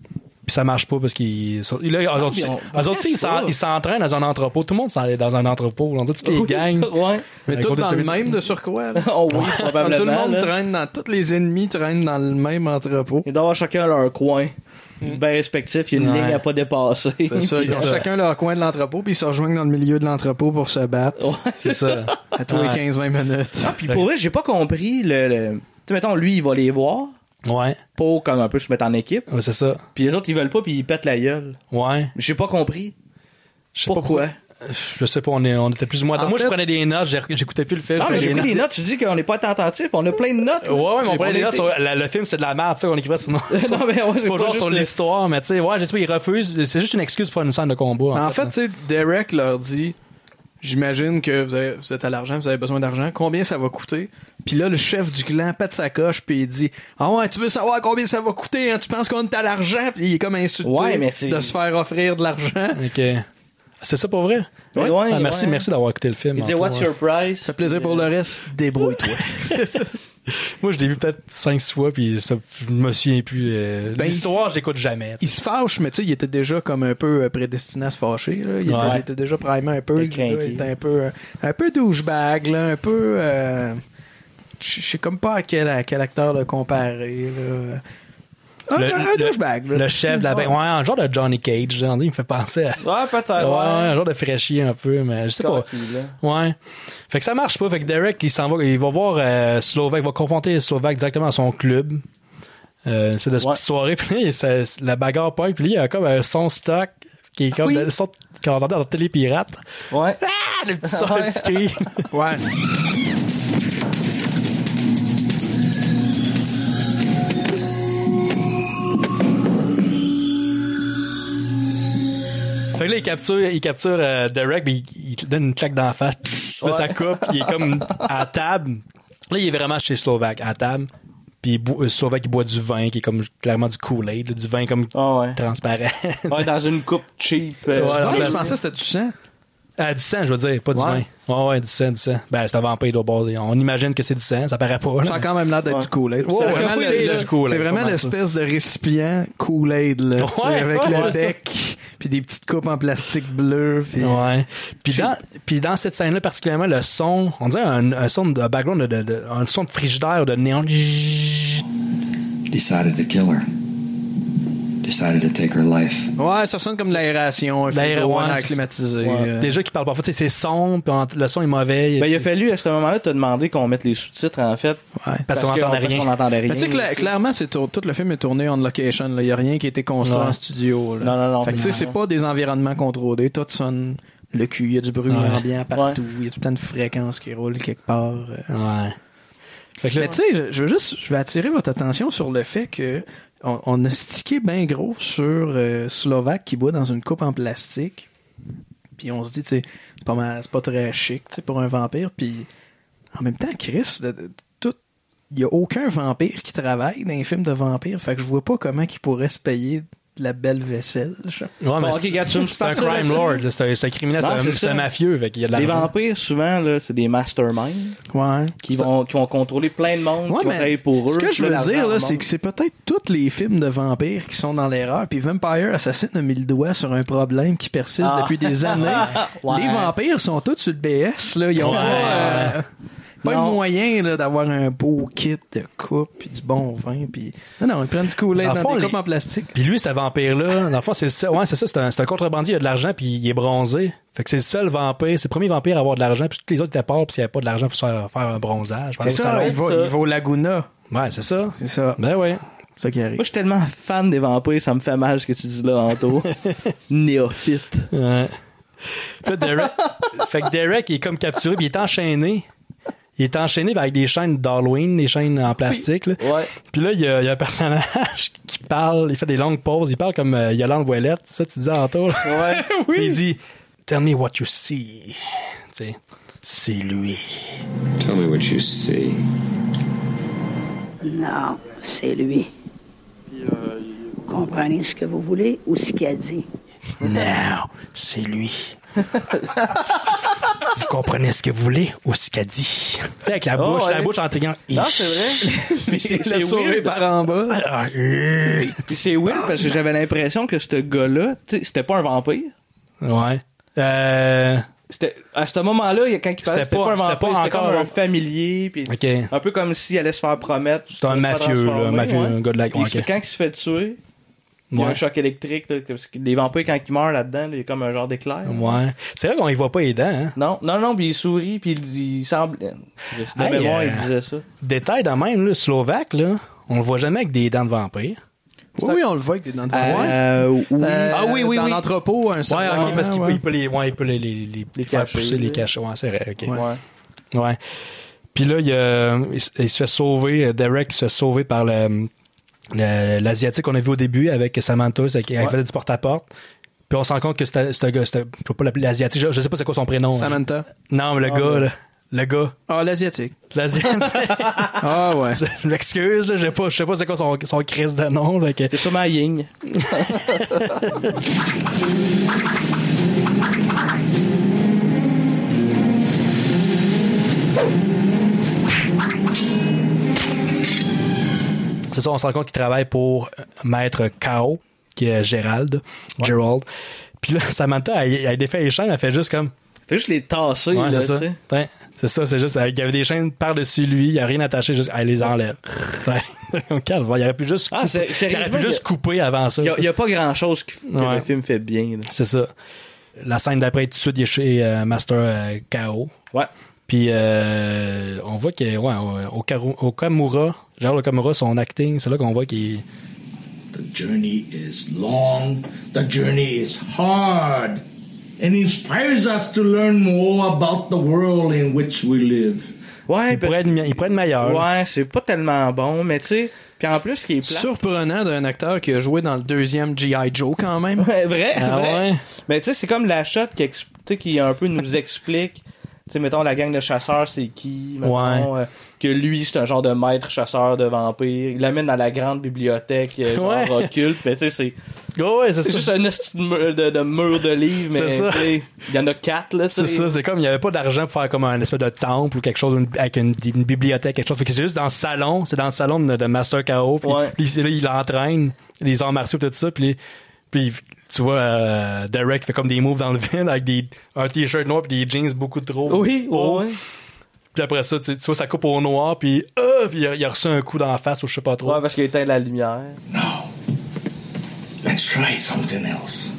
Puis ça marche pas parce qu'ils... Là, eux autres, ils s'entraînent dans un entrepôt. Tout le monde s'en est dans un entrepôt. On dit toutes les gangs. Ouais. Mais tout dans le même de surcroît. Oh oui, probablement. Tout le monde traîne dans... Tous les ennemis traînent dans le même entrepôt. Ils doivent avoir chacun leur coin. Bien respectif. Il y a une ligne à pas dépasser. C'est ça. Ils ont chacun leur coin de l'entrepôt puis ils se rejoignent dans le milieu de l'entrepôt pour se battre. Ouais, c'est ça. À tous les 15-20 minutes. Ah, puis pour vrai, j'ai pas compris tu sais, mettons, lui, il va les voir. Ouais. Pour comme un peu se mettre en équipe. Ouais, c'est ça. Puis les autres, ils veulent pas puis ils pètent la gueule. Ouais. J'ai pas compris. Je sais pourquoi. Je sais pas, on était plus ou moins... Moi, je prenais des notes, j'écoutais plus le film. Non, mais j'ai pris des notes, tu dis qu'on n'est pas attentif, on a plein de notes. Ouais, mais on prenait des notes sur le film, c'est de la merde, tu sais, on écrivait sur... Non, mais ouais, c'est pas genre sur l'histoire, mais tu sais, ouais, je sais pas, ils refusent, c'est juste une excuse pour une scène de combat. En fait, tu sais, Derek leur dit, j'imagine que vous êtes à l'argent, vous avez besoin d'argent, combien ça va coûter? Puis là, le chef du clan pète sa coche puis il dit, ah ouais, tu veux savoir combien ça va coûter, hein? Tu penses qu'on est à l'argent? Puis il est comme insulté de se faire offrir de l'argent. OK. C'est ça pour vrai? Ouais, merci d'avoir écouté le film. Il dit, what's your price? Ça fait plaisir pour le reste. Débrouille-toi. Moi, je l'ai vu peut-être 5-6 fois, puis je me souviens plus. L'histoire, je l'écoute jamais. Il se fâche, mais tu sais, il était déjà comme un peu prédestiné à se fâcher. Là. Il était déjà primé un peu. Il était un peu douchebag, là, un peu... je sais comme pas à quel acteur le comparer. Là. Un douchebag. Le chef de la banque. Ouais, un genre de Johnny Cage. Là, il me fait penser à... Ouais, peut-être. Ouais, un genre de fraîchier un peu, mais je sais pas. Ouais. Fait que ça marche pas. Fait que Derek, il va voir Slovak, il va confronter Slovak directement à son club. Une espèce de petite soirée. Puis là, la bagarre pointe. Puis là, il y a comme un son stock qui est comme le son qu'on entendait dans Télépirate. Ouais. Ah! Le petit son, le petit cri. Ouais. Fait que là, il capture Derek, puis il donne une claque d'en face de sa coupe, il est comme à table. Là, il est vraiment chez Slovak, à table. Puis Slovak, il boit du vin, qui est comme clairement du Kool-Aid, du vin comme transparent. Ouais, dans une coupe cheap. Je pensais que c'était du sang. Du sang, je veux dire, pas du vin. Ouais, du sang. Ben, c'est un vampire d'au bord. On imagine que c'est du sang, ça paraît pas. Ça a quand même l'air d'être du Kool-Aid. C'est vraiment l'espèce de récipient Kool-Aid, là. Avec le bec, puis des petites coupes en plastique bleu. Puis dans cette scène-là, particulièrement, le son, on dirait un son de background, un son de frigidaire, de néon. Decided to kill her. Decided to take her life. Ouais, ça sonne comme de l'aération. Climatisé. Ouais. Déjà qu'il parle pas. C'est son, puis le son est mauvais. Ben, il a fallu, à ce moment-là, te demander qu'on mette les sous-titres, en fait. Ouais. Parce qu'on n'entendait rien. Tu sais, clairement, tout le film est tourné on location. Il n'y a rien qui a été construit en studio. Là. Non. Fait que, c'est pas des environnements contrôlés. Tout sonne le cul. Il y a du bruit ambiant partout. Il y a tout le temps une fréquence qui roule quelque part. Ouais. Fait que là, mais tu sais, je vais attirer votre attention sur le fait que on a stické bien gros sur Slovak qui boit dans une coupe en plastique. Puis on se dit, tu sais, c'est pas très chic, tu sais, pour un vampire. Puis en même temps, Chris, il y a aucun vampire qui travaille dans les films de vampires. Fait que je vois pas comment il pourrait se payer de la belle vaisselle. Ouais, mais c'est un crime lord, c'est un criminel, c'est un mafieux. Fait qu'il y a de les vampires, souvent, là, c'est des masterminds. Ouais. Qui vont contrôler plein de monde, qui vont travailler pour eux. Ce que je veux dire, là, c'est que c'est peut-être tous les films de vampires qui sont dans l'erreur. Puis Vampire Assassin a mis le doigt sur un problème qui persiste depuis des années. Les vampires sont tous sur le BS, là. Ils ont pas le moyen là, d'avoir un beau kit de coupe puis du bon vin puis non ils prennent du Kool-Aid dans des coupes en plastique. Puis lui ce vampire là dans le fond c'est ça c'est un contrebandier, il a de l'argent puis il est bronzé. Fait que c'est le seul vampire, c'est le premier vampire à avoir de l'argent puis tous les autres étaient pauvres puis s'il n'y avait pas de l'argent pour se faire un bronzage. C'est ça, il va au Laguna. Ouais, c'est ça. C'est ça. Ben ouais. C'est ça qui arrive. Moi je suis tellement fan des vampires, ça me fait mal ce que tu dis là Anto. Néophyte. Ouais. Fait que Derek il est comme capturé puis il est enchaîné. Il est enchaîné avec des chaînes d'Halloween, des chaînes en plastique. Là. Ouais. Puis là, il y a un personnage qui parle, il fait des longues pauses, il parle comme Yolande Ouellette, ça tu dis en tour. Ouais. Oui. Il dit « Tell me what you see ». Tu sais, c'est lui. Tell me what you see. Non, c'est lui. Vous comprenez ce que vous voulez ou ce qu'il a dit? Non, c'est lui. Vous comprenez ce que vous voulez ou ce qu'elle dit. Tu sais, avec la bouche en triant. Non, c'est vrai. Mais c'est sauvé par en bas. Puis c'est weird parce que j'avais l'impression que ce gars-là, c'était pas un vampire. Ouais. C'était, à ce moment-là, quand il parlait, c'était pas un vampire, c'était comme un familier, puis un peu comme s'il allait se faire promettre. C'est un mafieux, là, un gars de la... Puis quand il se fait tuer, il y a un choc électrique, là, parce que les vampires, quand ils meurent là-dedans, il y a comme un genre d'éclair. Ouais. C'est vrai qu'on y voit pas les dents, hein? Non, puis il sourit, puis il semble... De mémoire, il disait ça. Détail de même, le Slovaque, là, on le voit jamais avec des dents de vampire. Oui, on le voit avec des dents de vampire. Oui. Dans l'entrepôt, un certain moment, parce qu'il peut les faire pousser, les cacher. Ouais, c'est vrai, ok. Ouais. Puis là, il se fait sauver, Derek se fait sauver par l'Asiatique qu'on a vu au début avec Samantha, qui fait du porte-à-porte. Puis on se rend compte que c'était je peux pas l'appeler l'Asiatique, je sais pas c'est quoi son prénom. Samantha. Non, mais le gars, là. Le gars. Ah, l'Asiatique. Ah, ouais. Je m'excuse, je sais pas c'est quoi son crise de nom. Là, c'est sûrement Ying. C'est ça, on se rend compte qu'il travaille pour Maître Kao, qui est Gerald. Puis là, Samantha, elle défait les chaînes, elle fait juste comme... Fait juste les tasser, ouais, là, c'est ça. Ouais, c'est ça, c'est juste, il y avait des chaînes par-dessus lui, il n'y a rien attaché, juste, elle les enlève. Calme, il aurait pu juste couper avant ça. Il n'y a pas grand-chose que le film fait bien. Là. C'est ça. La scène d'après, tout de suite, il est chez Master Kao. Ouais. Puis, on voit qu'il Okamura, Gerald Okamura, son acting, c'est là qu'on voit qu'il... The journey is long, the journey is hard. And inspires us to learn more about the world in which we live. Ouais, il pourrait être meilleur. Ouais, c'est pas tellement bon, mais tu sais, puis en plus, ce qui est plate... Surprenant d'un acteur qui a joué dans le deuxième G.I. Joe quand même. Ouais, vrai. Ouais. Mais tu sais, c'est comme la shot qui un peu nous explique, tu sais, mettons, la gang de chasseurs, c'est qui, mettons, que lui, c'est un genre de maître chasseur de vampires. Il l'amène dans la grande bibliothèque, genre occulte, mais tu sais, c'est... c'est juste un de mur de livres, mais il y en a 4, là, c'est ça, c'est comme, il n'y avait pas d'argent pour faire comme un espèce de temple ou quelque chose, avec une bibliothèque, quelque chose. Fait que c'est juste dans le salon, de Master Kao, puis là, il entraîne les arts martiaux, tout ça, puis tu vois, Derek fait comme des moves dans le vide avec un t-shirt noir pis des jeans beaucoup trop. Oui. Puis après ça, tu vois, ça coupe au noir puis il a reçu un coup dans la face ou je sais pas trop. Ouais, parce qu'il éteint la lumière. No. Let's try something else.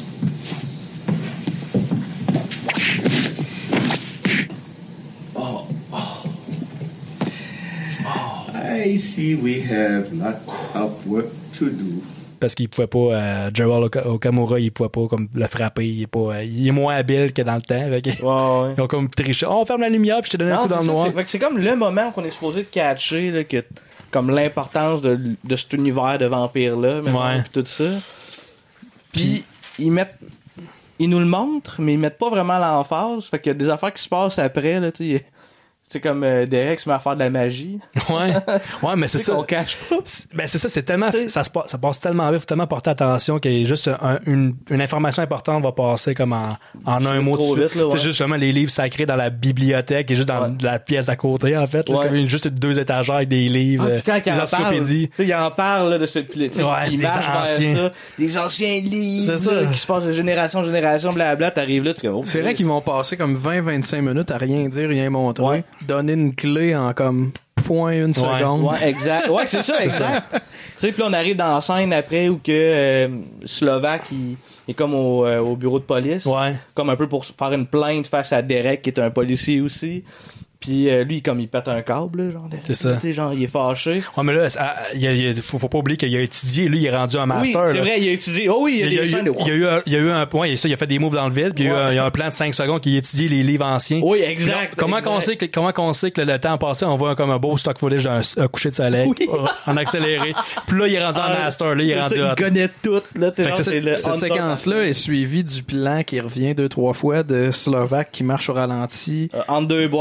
I see we have lot of work to do. Parce qu'il pouvait pas, Gerald Okamura, il pouvait pas comme le frapper, il est moins habile que dans le temps. Ils ont comme triché. On ferme la lumière puis je te donne un coup dans le noir. C'est comme le moment qu'on est supposé de catcher, là, que, comme l'importance de cet univers de vampires-là, pis tout ça. Puis ils nous le montrent, mais ils mettent pas vraiment l'emphase. Fait qu'il y a des affaires qui se passent après, là, tu sais. C'est comme Derek se met à faire de la magie. Ouais, mais c'est ça. Qu'on cache pas. Ben c'est ça, c'est tellement ça passe tellement vite, faut tellement porter attention qu'il y a juste une information importante va passer comme en un mot dessus. C'est justement les livres sacrés dans la bibliothèque et juste dans la pièce d'à côté en fait, là, comme juste 2 étagères avec des livres, des encyclopédies. Il en parle là, de cette il marche vers ça, des anciens livres là, qui se passent de génération en génération, blabla, t'arrives là, tu dis c'est vrai qu'ils vont passer comme 20-25 minutes à rien dire, rien montrer. Donner une clé en comme 0.1 seconde. Ouais, exact. Ouais, c'est ça, exact. Tu sais, puis on arrive dans la scène après où que Slovaque, il est comme au bureau de police. Ouais. Comme un peu pour faire une plainte face à Derek, qui est un policier aussi. Puis lui, comme il pète un câble, là, genre, c'est ça. Genre, il est fâché. Ouais, mais là, faut pas oublier qu'il a étudié, lui, il est rendu un master. Oui, c'est vrai, il a étudié. Oh oui, il y a eu un point, il a fait des moves dans le vide, puis il y a un plan de 5 secondes qui étudie les livres anciens. Oui, exact. Comment qu'on sait que le temps passé, on voit comme un beau stock footage d'un coucher de soleil en accéléré. Puis là, il est rendu en master, là, il est rendu. Il connaît tout, là. Cette séquence-là est suivie du plan qui revient 2-3 fois de Slovaque qui marche au ralenti. En 2 boîtes. Vers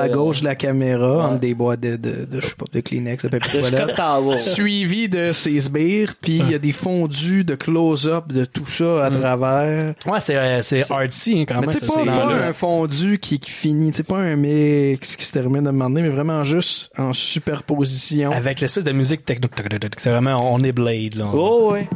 à gauche de la caméra, entre des boîtes de je sais pas, de Kleenex, de papier toilette. Suivi de ses sbires, puis il y a des fondus de close-up de tout ça à travers. Ouais, c'est artsy, hein, quand même. Mais c'est pas un fondu qui finit, c'est pas un mix qui se termine de demander, mais vraiment juste en superposition. Avec l'espèce de musique techno. C'est vraiment, on est Blade, là. Oh, ouais.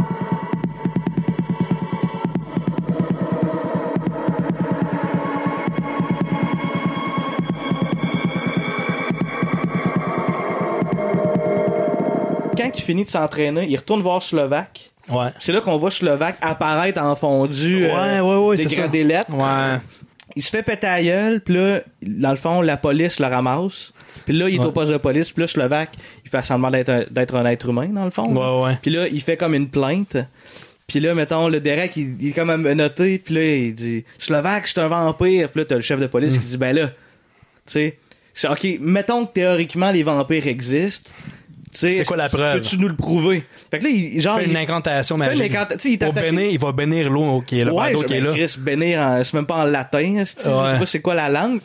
Quand il finit de s'entraîner, il retourne voir Slovak. Ouais. C'est là qu'on voit Slovak apparaître en fondu dégradé lettres. Ouais. Il se fait péter la gueule, puis là, dans le fond, la police le ramasse. Puis là, il est au poste de police, puis là, Slovak, il fait semblant d'être un être humain, dans le fond. Ouais. Puis là, il fait comme une plainte. Puis là, mettons, le Derek, il est comme noté, puis là, il dit « Slovak, c'est un vampire. » Puis là, t'as le chef de police qui dit « Ben là, tu sais, c'est OK, mettons que théoriquement, les vampires existent. » C'est quoi la preuve? Peux-tu nous le prouver? Fait que là, il fait une incantation magique. Il va bénir l'eau qui est là. Ouais, qui est là. Chris, bénir, c'est même pas en latin. Je sais pas c'est quoi la langue.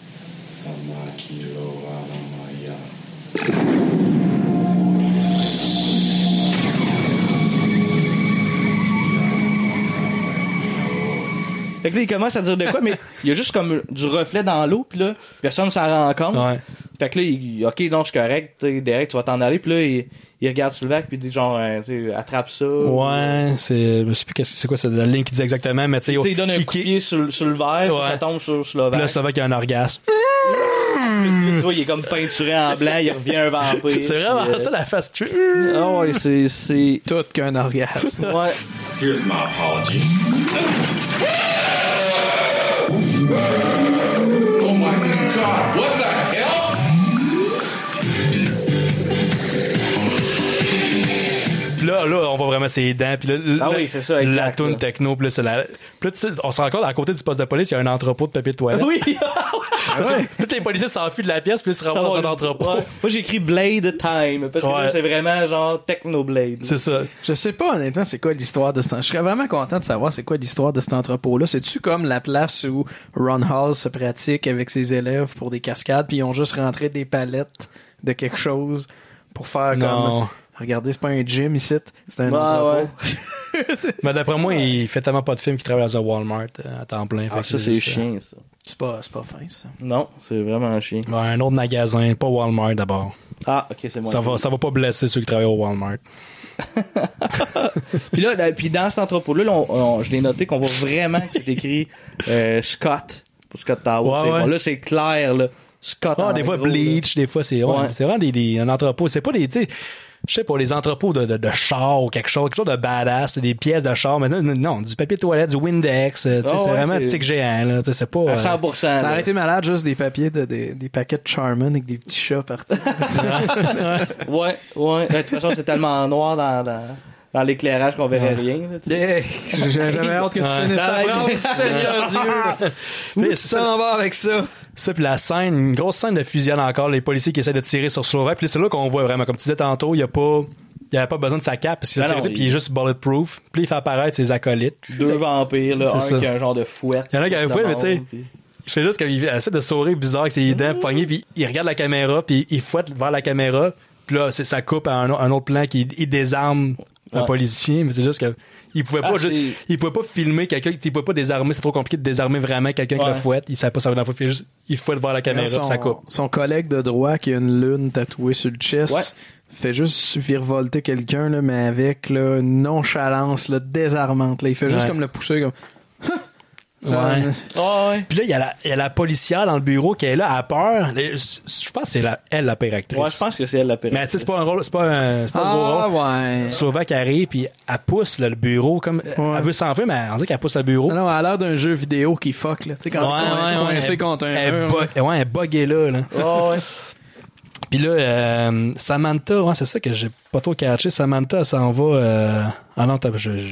Fait que là, il commence à dire de quoi, mais il y a juste comme du reflet dans l'eau, puis là, personne s'en rend compte. Ouais. Fait que là, OK, non, c'est correct, Derek, tu vas t'en aller, puis là, il regarde sur le vague, puis il dit genre, attrape ça. Ouais, je sais plus c'est quoi, c'est la ligne qui dit exactement, mais tu sais, il donne un coup de pied sur le verre, puis ça tombe sur le vague. Puis là, Slovak, il a un orgasme. Tu vois, il est comme peinturé en blanc, il revient un vampire. C'est vraiment ça la face. Ah ouais, c'est tout qu'un orgasme. Ouais. Here's my apology. Oh my God, what the hell? Puis là, on voit vraiment ses dents. Puis là, oui, c'est ça, exact, la toune techno. Puis là, puis là, on se rend compte, à côté du poste de police, il y a un entrepôt de papier de toilette. Oui! Tous les policiers s'enfuient de la pièce, puis ils se ramassent dans un entrepôt. Ouais. Moi, j'ai écrit Blade Time, parce que là, c'est vraiment genre Technoblade. C'est ça. Je sais pas, honnêtement, c'est quoi l'histoire de cet... Je serais vraiment content de savoir c'est quoi l'histoire de cet entrepôt-là. C'est-tu comme la place où Ron Hall se pratique avec ses élèves pour des cascades, puis ils ont juste rentré des palettes de quelque chose pour faire comme... Regardez, c'est pas un gym ici, c'est un entrepôt. Ouais. Mais d'après moi, il fait tellement pas de films qu'il travaille dans un Walmart à temps plein. Ah, ça, c'est chiant, ça. C'est pas fin, ça. Non, c'est vraiment chiant. Ouais, un autre magasin, pas Walmart d'abord. Ah, OK, c'est moi. Ça va pas blesser ceux qui travaillent au Walmart. Puis dans cet entrepôt-là, je l'ai noté qu'on voit vraiment qu'il est écrit Scott pour Scott Tower. Ouais. Bon, là, c'est clair, là. Scott. Des fois Bleach, des fois c'est vraiment un entrepôt. C'est pas des, tu sais, je sais pas, les entrepôts de char ou quelque chose de badass, c'est des pièces de char, mais non, du papier de toilette, du Windex, c'est vraiment tic géant, là, c'est pas... À 100%. Ça aurait été malade, juste des papiers des paquets de Charmin avec des petits chats partout. Ouais. De toute façon, c'est tellement noir dans l'éclairage qu'on verrait rien. J'ai jamais hâte que tu finisses ta phrase, Seigneur Dieu. Où tu s'en vas avec ça? Ça, puis la scène, une grosse scène de fusillade encore, les policiers qui essaient de tirer sur Slovak, puis c'est là qu'on voit vraiment, comme tu disais tantôt, il y avait pas besoin de sa cape, parce qu'il a tiré, puis il est juste bulletproof, puis il fait apparaître ses acolytes. 2 vampires, là, un qui a un genre de fouette. Il y en a qui a un fouette, mais tu sais, il fait juste qu'il a fait de sourire bizarre avec ses dents poignées, puis il regarde la caméra, puis il fouette vers la caméra, puis là, ça coupe à un autre plan qui désarme un policier, mais c'est juste que il pouvait pas filmer quelqu'un, il pouvait pas désarmer, c'est trop compliqué de désarmer vraiment quelqu'un qui le fouette, il savait pas ça dans la fois, il fouette vers la caméra, puis ça coupe. Son collègue de droit qui a une lune tatouée sur le chest fait juste virevolter quelqu'un, là, mais avec là, une nonchalance là, désarmante. Là. Il fait juste comme le pousser comme... Puis là, il y a la policière dans le bureau qui est là, à peur. Je pense que c'est elle la pire actrice. Ouais, je pense que c'est elle la pire actrice. Mais tu sais, c'est pas un rôle, c'est pas un gros rôle. Ouais. Slovak arrive, puis elle pousse là, le bureau, comme elle veut s'enfuir, mais on dit qu'elle pousse le bureau. Non, elle a l'air d'un jeu vidéo qui fuck, là. Tu sais, quand on est coincé contre un mur. Elle est buggée là. Puis là, Samantha, c'est ça que j'ai pas trop catché. Samantha, elle s'en va... Ah non,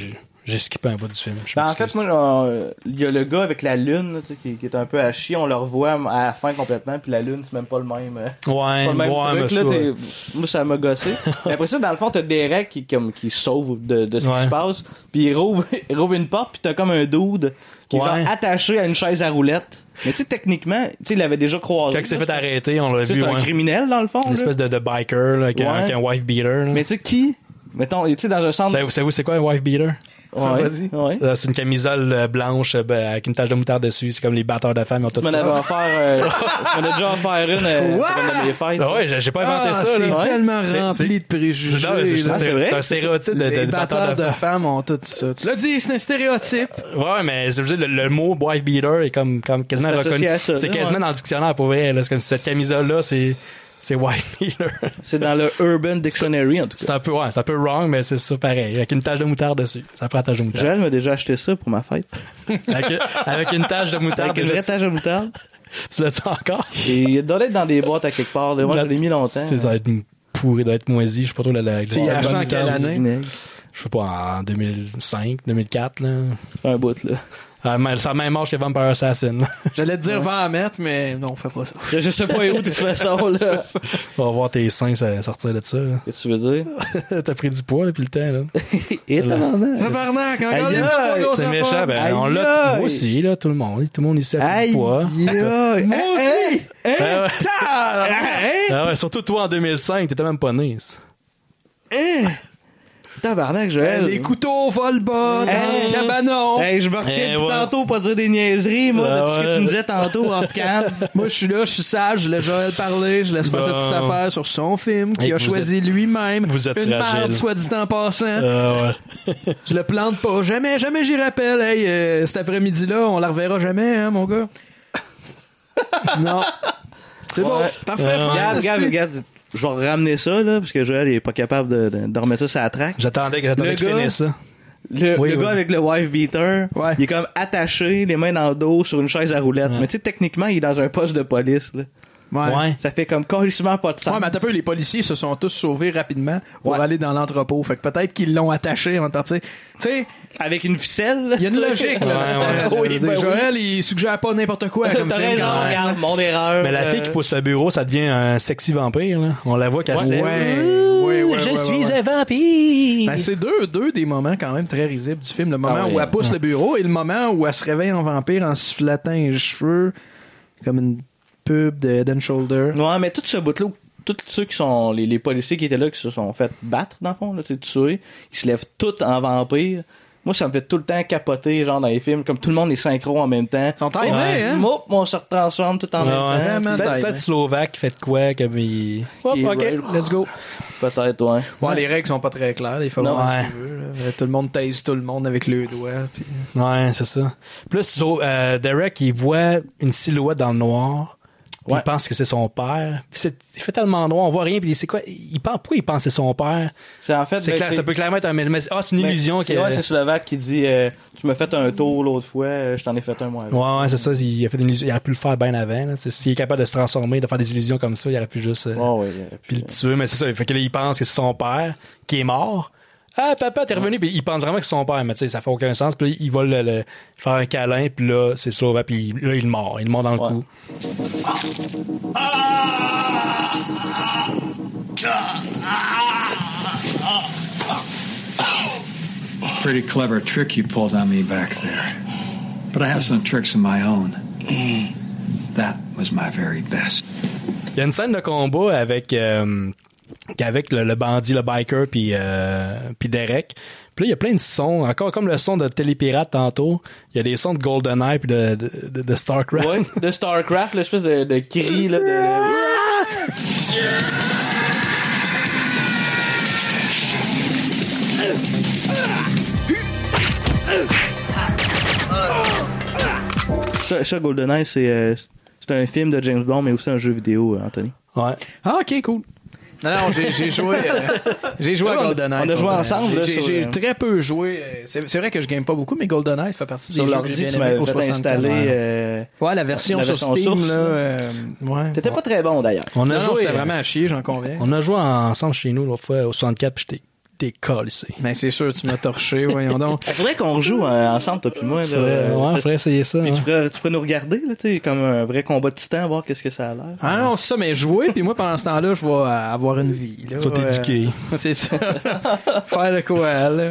J'ai skippé un bout du film. En fait, moi, il y a le gars avec la lune, là, qui est un peu à chier. On le revoit à la fin complètement, puis la lune, c'est même pas le même. Ouais, pas le même ouais, truc, là, moi, ça m'a gossé. Mais après ça, dans le fond, t'as Derek qui sauve de ce qui se passe, puis il rouvre une porte, puis t'as comme un dude qui est genre attaché à une chaise à roulettes. Mais tu sais, techniquement, il l'avait déjà croisé. Quand il s'est fait arrêter, on l'a vu. C'est un criminel, dans le fond. Une espèce de biker, là, avec un wife beater. Là. Mais tu sais, qui? Mettons, tu sais, dans un centre. Savez-vous c'est quoi un wife beater? Ouais, vas-y. Ouais. C'est une camisole blanche avec une tache de moutarde dessus. C'est comme les batteurs de femmes, ils ont tout ça. Tu m'en as déjà offert une pour mes fêtes. Ouais, j'ai pas inventé ça. C'est là. tellement rempli de préjugés. C'est un stéréotype les de batteurs de femmes ont tout ça. Tu l'as dit, c'est un stéréotype. Ouais, mais c'est le mot wife beater est comme quasiment reconnu. C'est quasiment dans le dictionnaire pour vrai. C'est comme cette camisole-là, c'est wife beater. C'est dans le Urban Dictionary, en tout cas. C'est un peu wrong, mais c'est ça pareil. Avec une tache de moutarde dessus. Ça prend la tache de moutarde. Joël m'a déjà acheté ça pour ma fête. avec une tache de moutarde. Avec une vraie tache de moutarde. Tu l'as-tu encore? Et il doit être dans des boîtes à quelque part. Moi, je l'ai mis longtemps. Ça doit être pourri, doit être moisi. Je sais pas trop Tu y as acheté en quelle année? Je sais pas, en 2005, 2004, là. Un bout, là. C'est la même âge que Vampire Assassin. J'allais te dire va à mettre, mais non, on fait pas ça. Je sais pas où, de toute façon, là. On va voir tes seins sortir de ça. Qu'est-ce que tu veux dire? T'as pris du poids depuis le temps, là. Et tabarnak, encore c'est méchant, on l'a, moi aussi, là, tout le monde ici a pris du poids. Moi aussi! Surtout toi en 2005, t'étais même pas né. Tabarnak, Joël. Les couteaux volent bas, le cabanon. Je me retiens depuis tantôt pour dire des niaiseries, moi, de tout ce que tu me disais tantôt off-cam. Moi, je suis là, je suis sage, je laisse Joël parler, je laisse faire cette petite affaire sur son film qu'il a choisi lui-même. Vous êtes une merde, soit dit en passant. Je le plante pas. Jamais j'y rappelle. Hey, cet après-midi-là, on la reverra jamais, hein, mon gars. Non. C'est bon. Parfait. Regarde. Je vais ramener ça, là, parce que Joël est pas capable de remettre ça sur la track. J'attendais que tu finisses ça. Le gars avec le wife beater, il est comme attaché, les mains dans le dos, sur une chaise à roulettes. Mais tu sais, techniquement, il est dans un poste de police, là. Ouais. Ça fait comme carrément pas de sens. Ouais, mais t'as peu, les policiers se sont tous sauvés rapidement pour aller dans l'entrepôt. Fait que peut-être qu'ils l'ont attaché avant de partir. Tu sais, avec une ficelle. Il y a une logique, là. Joël, il suggère pas n'importe quoi. T'as raison, regarde, mon erreur. Mais la fille qui pousse le bureau, ça devient un sexy vampire, là. On la voit qu'elle se lève. Je suis un vampire. Ben, c'est deux des moments quand même très risibles du film. Le moment où elle pousse le bureau et le moment où elle se réveille en vampire en se flattant les cheveux comme une pub de Head & Shoulder. Ouais, mais tout ce bout-là, tous ceux qui sont les policiers qui étaient là, qui se sont fait battre, dans le fond, là, tués, ils se lèvent tous en vampire. Moi, ça me fait tout le temps capoter, genre, dans les films, comme tout le monde est synchro en même temps. Ils sont timés, hein? On se retransforme tout en même temps. C'est peut-être Slovaque qui fait de quoi, comme il... OK, let's go. Peut-être, ouais. Ouais, les règles sont pas très claires, il faut voir ce qu'il veut. Là. Tout le monde taise tout le monde avec le doigt. Puis... Ouais, c'est ça. Plus, Derek, il voit une silhouette dans le noir. Il pense que c'est son père. Il fait tellement noir, on voit rien. Puis c'est quoi? Pourquoi il pense que c'est son père? C'est en fait, ça peut clairement être c'est une illusion. C'est Slovaque qui dit tu m'as fait un tour l'autre fois, je t'en ai fait un mois avant. Ouais, c'est ça. Il a fait une illusion. Il aurait pu le faire bien avant. Là. S'il est capable de se transformer, de faire des illusions comme ça, il aurait pu juste puis le tuer. Mais c'est ça. Fait que là, il pense que c'est son père qui est mort. Ah, papa, t'es revenu, puis il pense vraiment que c'est son père, mais tu sais, ça fait aucun sens. Puis là, il va le faire un câlin, puis là, c'est Slovaque, puis là, il mord dans le cou. Pretty clever trick you pulled on me back there. But I have some tricks of my own. That was my very best. Il y a une scène de combat avec le bandit, le biker, puis Derek. Puis là, il y a plein de sons, encore comme le son de Télépirate tantôt. Il y a des sons de GoldenEye puis de StarCraft. Ouais, de StarCraft, l'espèce de cri, là, Ça, GoldenEye, c'est un film de James Bond, mais aussi un jeu vidéo, Anthony. Ouais. Ah, ok, cool. Non, j'ai joué à GoldenEye. On a joué ensemble. J'ai très peu joué. C'est vrai que je game pas beaucoup, mais GoldenEye fait partie des jeux que j'ai bien aimé au 64. Ouais, la version sur Steam. Là, T'étais pas très bon, d'ailleurs. C'était vraiment à chier, j'en conviens. On a joué ensemble chez nous l'autre fois au 64, puis décollissé. Ben, c'est sûr, tu m'as torché, voyons donc. Il faudrait qu'on joue ensemble, toi puis moi. Faudrait essayer ça. Puis ouais. tu pourrais nous regarder, là, tu sais, comme un vrai combat de titans, voir qu'est-ce que ça a l'air. Ah non, c'est ça, mais jouer, puis moi, pendant ce temps-là, je vais avoir une vie. Tu vas t'éduquer. C'est ça. Faire de quoi, là.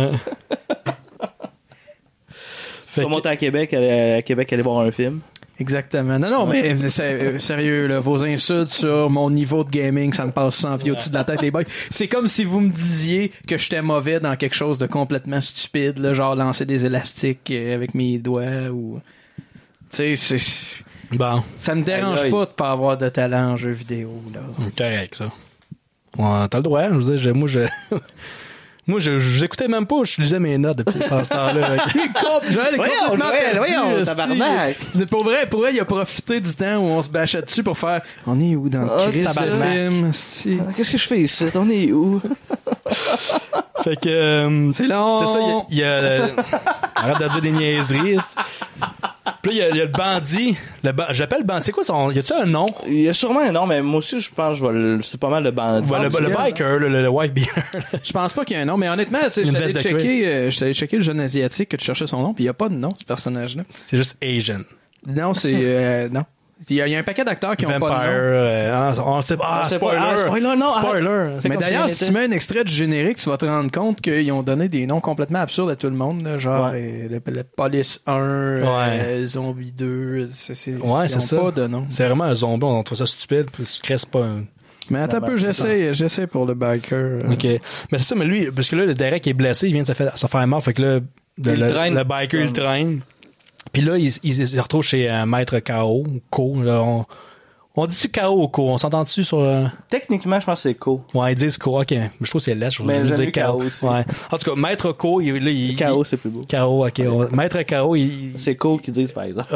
Tu vas monter à Québec, aller voir un film. Exactement. Non, mais sérieux, là, vos insultes sur mon niveau de gaming, ça me passe 100 pieds au-dessus de la tête, les boys. C'est comme si vous me disiez que j'étais mauvais dans quelque chose de complètement stupide, là, genre lancer des élastiques avec mes doigts ou... Tu sais, c'est... Bon. Ça me dérange pas de pas avoir de talent en jeu vidéo, là. Correct, ça. Ouais, t'as le droit. Je veux dire, moi, j'écoutais même pas, je lisais mes notes depuis ce temps-là. Voyons, tabarnak. Pour vrai, il a profité du temps où on se bâchait dessus pour faire « On est où dans le crise de film? Qu'est-ce que je fais ici? On est où? » Fait que... c'est long! C'est ça, il y a arrête de dire des niaiseries. Puis là, il y a le bandit. J'appelle le bandit. C'est quoi son... Y a-tu un nom? Il y a sûrement un nom, mais moi aussi, je pense que c'est pas mal le bandit. Le biker, le white beater. Je pense pas qu'il y ait un nom, mais honnêtement, j'allais checker le jeune asiatique que tu cherchais son nom, puis il y a pas de nom, ce personnage-là. C'est juste Asian. Non, c'est... non. Il y a un paquet d'acteurs qui ont pas de nom. On le sait pas. Spoiler. Non. Spoiler. Mais d'ailleurs, si tu mets un extrait du générique, tu vas te rendre compte qu'ils ont donné des noms complètement absurdes à tout le monde. Là, genre le Police 1, Zombie 2. C'est ça. Pas de nom. C'est vraiment un zombie. On trouve ça stupide. Tu crées pas un... Mais attends un peu, j'essaie pour le biker. OK. Mais c'est ça, mais lui, parce que là, le Derek est blessé, il vient de se faire mal. Fait que là, le biker, il traîne. Puis là, il se retrouve chez Maître K.O. ou Ko. Là, on dit-tu K.O. ou Ko? On s'entend-tu sur... Techniquement, je pense que c'est Ko. Ouais, ils disent Ko. OK. Mais je trouve que c'est lettre. Mais j'aime dire K.O. aussi. Ouais. En tout cas, Maître Ko, K.O. c'est plus beau. K.O. OK. Maître K.O. C'est Ko qui disent, par exemple.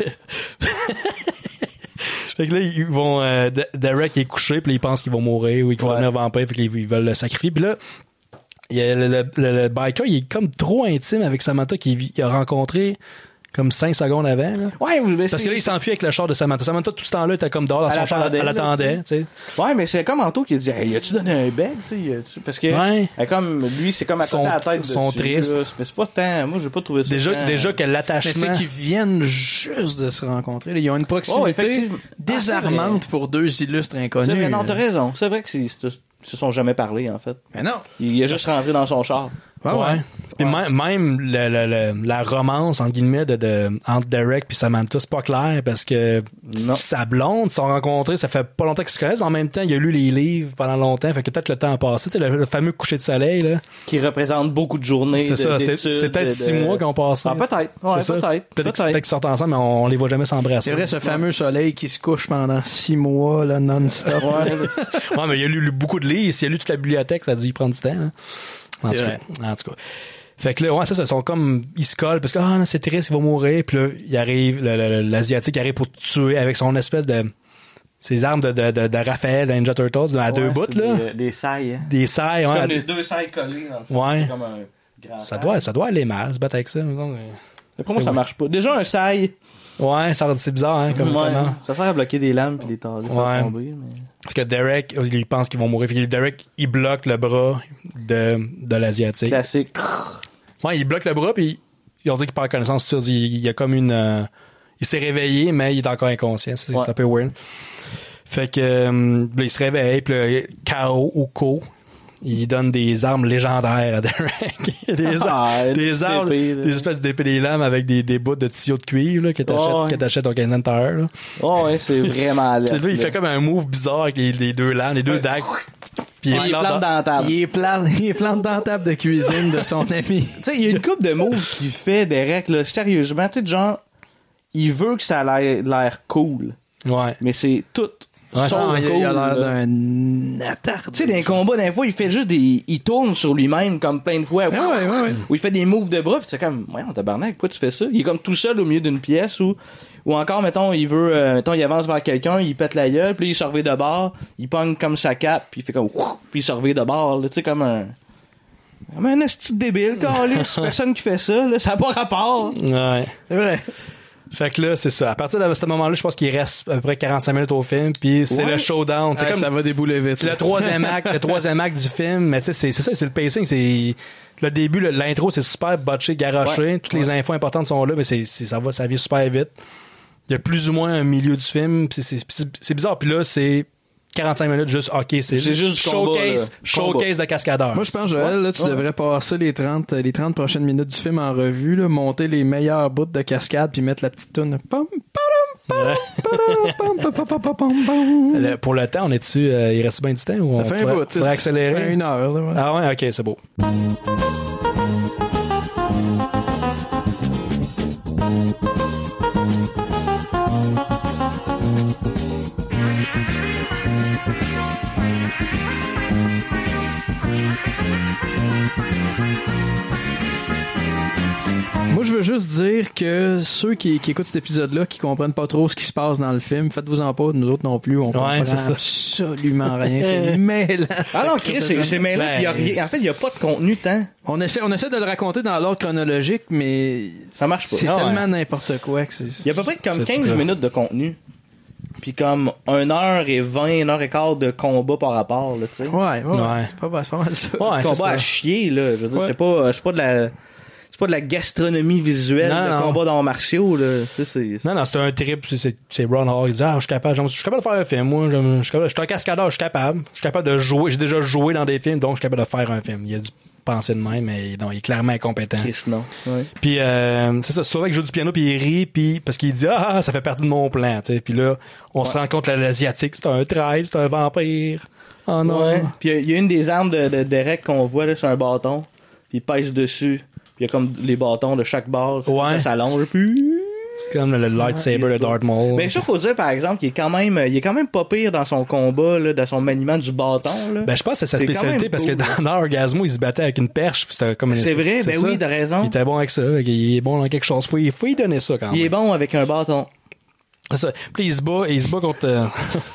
Fait que là, ils vont... Derek est couché, puis là, ils pensent qu'ils vont mourir ou qu'ils vont devenir vampire, fait qu'ils veulent le sacrifier. Puis là, il y a le biker, il est comme trop intime avec Samantha qu'il a rencontré... comme 5 secondes avant. Là. Ouais, mais parce que là, il s'enfuit avec le char de Samantha. Samantha, tout ce temps-là, était comme dehors dans son char. Elle attendait, tu sais. Ouais, mais c'est comme Anto qui a dit, hey, as-tu donné un bec, tu sais? Parce que, comme, lui, c'est comme à côté de la tête. Ils sont tristes. Mais c'est pas tant, moi, j'ai pas trouvé ça. Déjà que l'attachement. Mais c'est qu'ils viennent juste de se rencontrer. Ils ont une proximité désarmante pour deux illustres inconnus. Non, t'as raison. C'est vrai qu'ils se sont jamais parlé, en fait. Mais non. Il est juste rentré dans son char. Ouais. Puis même la romance entre guillemets entre Derek puis Samantha, c'est pas clair parce que sa blonde, ils sont rencontrés, ça fait pas longtemps qu'ils se connaissent, mais en même temps, il a lu les livres pendant longtemps, fait que peut-être le temps a passé, tu sais, le fameux coucher de soleil là, qui représente beaucoup de journées. C'est ça, c'est peut-être 6 mois qu'on passe. Ah, peut-être. Ouais, peut-être qu'ils sortent ensemble, mais on les voit jamais s'embrasser. C'est vrai, ce fameux soleil qui se couche pendant 6 mois là, non-stop. Ouais, mais il a lu beaucoup de livres, s'il a lu toute la bibliothèque, ça a dû y prendre du temps. Hein. En tout cas. Fait que là, ouais, ça, ils sont comme, ils se collent parce que, c'est triste, il va mourir. Puis là, il arrive, l'Asiatique arrive pour tuer avec son espèce de, ses armes de Raphaël, Ninja Turtles, à deux bouts, là. Des sailles. Des sailles, ouais. C'est comme les deux sailles collées, dans le fond. Ouais. C'est comme un grand ça doit aller mal, se battre avec ça. Pour moi, ça marche pas. Déjà, un saille. Ouais, c'est bizarre, hein, comme comment. Ça sert à bloquer des lames pis des tomber, mais... Parce que Derek, il pense qu'ils vont mourir. Fait que Derek, il bloque le bras de l'Asiatique. Classique. Ouais, il bloque le bras puis ils ont dit qu'il perd connaissance. Il y a comme une... il s'est réveillé, mais il est encore inconscient. C'est un peu weird. Fait que il se réveille, puis K.O. ou Ko, il donne des armes légendaires à Derek. des armes, des espèces d'épées des lames avec des bouts de tuyaux de cuivre là, que t'achètes au 15 $. Oh ouais, c'est vraiment laid. Il fait comme un move bizarre avec les deux lames, les deux dagues. Puis il plante dans la table. Il plante dans la table de cuisine de son ami. Tu sais, il y a une couple de moves qu'il fait, Derek, là, sérieusement. Tu sais, genre, il veut que ça ait l'air cool. Ouais. Mais c'est tout. Ouais, il a l'air d'un attardé. Tu sais, dans les combats, d'un fois, il fait juste il tourne sur lui-même comme plein de fois. Ouais. Où il fait des moves de bras, pis c'est comme, ouais, tabarnak, pourquoi tu fais ça? Il est comme tout seul au milieu d'une pièce ou encore, mettons, il avance vers quelqu'un, il pète la gueule, puis il se revient de bord, il pogne comme sa cape, puis il fait comme, puis il se revient de bord, tu sais, comme un esti de débile, câlisse, personne qui fait ça, là, ça n'a pas rapport. Ouais. C'est vrai. Fait que là, c'est ça. À partir de ce moment-là, je pense qu'il reste à peu près 45 minutes au film, puis c'est le showdown. C'est comme ça va débouler vite. C'est le troisième acte du film, mais tu sais, c'est ça, c'est le pacing, c'est le début, l'intro, c'est super botché, garoché, toutes les infos importantes sont là, mais ça vient super vite. Il y a plus ou moins un milieu du film, c'est bizarre, puis là, c'est 45 minutes juste OK, c'est juste showcase de cascadeur. Moi je pense Joël là tu devrais passer les 30 prochaines minutes du film en revue là, monter les meilleurs bouts de cascade puis mettre la petite toune. Pour le temps, on est dessus il reste bien du temps ou on faudrait accélérer 1 heure là, ouais. Ah ouais, OK, c'est beau. Moi, je veux juste dire que ceux qui écoutent cet épisode-là, qui comprennent pas trop ce qui se passe dans le film, faites-vous-en pas, nous autres non plus, on comprend absolument rien. C'est mêlant. Ah non, Chris, c'est mêlant. En fait, il n'y a pas de contenu tant. On essaie de le raconter dans l'ordre chronologique, mais ça marche pas. C'est tellement n'importe quoi que c'est. Il y a à peu près comme 15 minutes de contenu. Puis comme 1h20, 1h15 de combat par rapport, là, tu sais. Ouais. C'est pas mal ça. Ouais, combat à chier, là. Je veux dire, c'est pas de la gastronomie visuelle, de combat dans martiaux, là. Non, c'est un trip, c'est Ron Hall. Il dit, je suis capable de faire un film, moi. Je suis un cascadeur, je suis capable de jouer. J'ai déjà joué dans des films, donc je suis capable de faire un film. Il a dû penser de même, mais non, il est clairement incompétent. Chris, non. Ouais. Puis, c'est ça, Slovak joue du piano, puis il rit, puis parce qu'il dit, ça fait partie de mon plan, tu sais. Puis là, on se rend compte que l'Asiatique, c'est un trail, c'est un vampire. Oh non. Ouais. Puis il y a une des armes de Derek qu'on voit, là, sur un bâton, puis il pèse dessus. Puis il y a comme les bâtons de chaque base. Ça s'allonge. C'est comme le lightsaber de Darth Maul. Mais ça, faut dire, par exemple, qu'il est quand même pas pire dans son combat, là, dans son maniement du bâton, là. Ben, je pense que c'est sa spécialité parce que dans Orgasmo, il se battait avec une perche. C'était comme c'est vrai, ben oui, t'as raison. Il était bon avec ça. Il est bon dans quelque chose. Faut y donner ça quand même. Il est bon avec un bâton. C'est ça. Puis il se bat contre...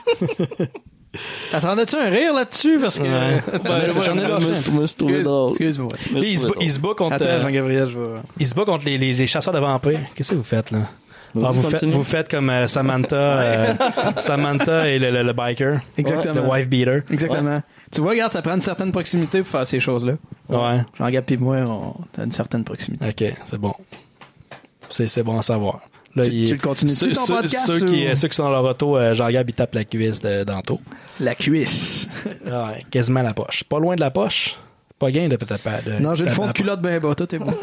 T'attendais-tu un rire là-dessus? Parce que. J'en ai là. Excuse-moi. Il se bat contre. Attends, Jean-Gabriel, je vais. Il se bat contre les chasseurs de vampires. Qu'est-ce que vous faites, là? Vous faites comme Samantha et le biker. Exactement. Le wife beater. Exactement. Tu vois, regarde, ça prend une certaine proximité pour faire ces choses-là. Ouais. Jean-Gab et moi, on a une certaine proximité. OK, c'est bon. C'est bon à savoir. Là, tu le continues sur ton podcast? Ceux qui sont dans leur auto, Jean-Gab, il tape la cuisse d'Anto. La cuisse. Ouais, quasiment la poche. Pas loin de la poche. Pas gain de peut-être pas. Non, j'ai le fond de culotte bien bas, tout est bon.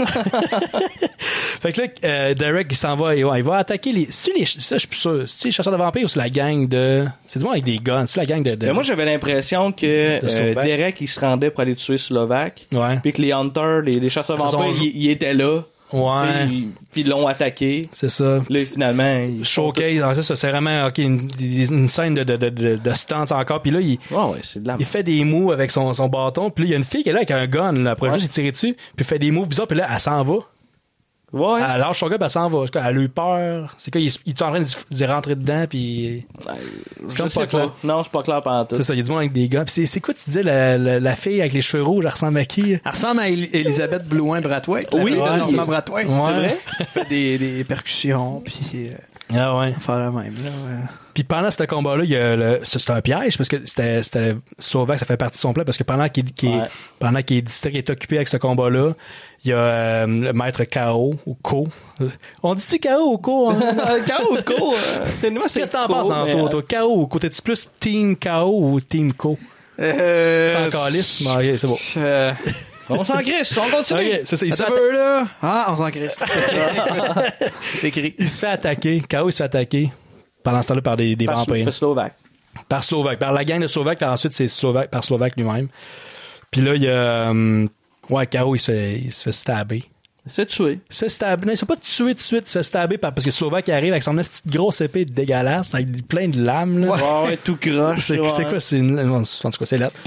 Fait que là, Derek, il s'en va, il va attaquer ça, je suis plus sûr. C'est les chasseurs de vampires ou c'est la gang de. C'est du monde avec des guns. C'est la gang de. Mais moi, j'avais l'impression que Derek, il se rendait pour aller tuer Slovak. Ouais. Puis que les Hunters, les chasseurs de vampires, ils étaient là. Ouais. Puis ils l'ont attaqué. C'est ça. Là, finalement, showcase. C'est vraiment, une scène de stunts encore. Puis là, c'est de la il fait des moves avec son bâton. Puis là, il y a une fille qui est là avec un gun, là. Après, juste, il tire dessus. Puis il fait des moves bizarres. Puis là, elle s'en va. Ouais. Elle lâche son gars, elle s'en va. Elle a eu peur. C'est quoi, il est en train d'y rentrer dedans, puis. C'est comme pas clair. Non, c'est pas clair pendant tout. C'est ça, il y a du monde avec des gars. Puis c'est quoi, tu disais, la fille avec les cheveux rouges, elle ressemble à qui? Elle ressemble à Elisabeth Blouin-Brathwaite. Oui, Normand Brathwaite. Ouais. C'est vrai? Elle fait des percussions, puis. Ah ouais. Faire la même, là, ouais. Puis pendant ce combat-là, il y a c'est un piège parce que c'était Slovak, ça fait partie de son plan parce que pendant qu'il est distrait, qu'il est occupé avec ce combat-là, il y a le maître K.O. ou Ko. On dit-tu K.O. ou Ko? K.O. ou Ko? Qu'est-ce que t'en penses en toi? K.O. ou Ko? T'es-tu plus Team K.O. ou Team Ko? C'est encore lisse? Ok, c'est bon. On s'en crisse, on continue. Okay, c'est ça. Là. Ah, on s'en crisse. C'est écrit. Il se fait attaquer. K.O. il se fait attaquer. Pendant ce temps-là, par des vampires. Par Slovak. Par la gang de Slovak, puis ensuite, c'est par Slovak lui-même. Puis là, il y a... K.O. il se fait stabber. Il se fait tuer. Il se fait stabber. Non, il se fait pas tuer tout de suite, il se fait stabber parce que Slovak arrive avec son petite grosse épée dégueulasse, avec plein de lames. Là. Ouais, tout croche. C'est quoi? En tout cas, c'est là.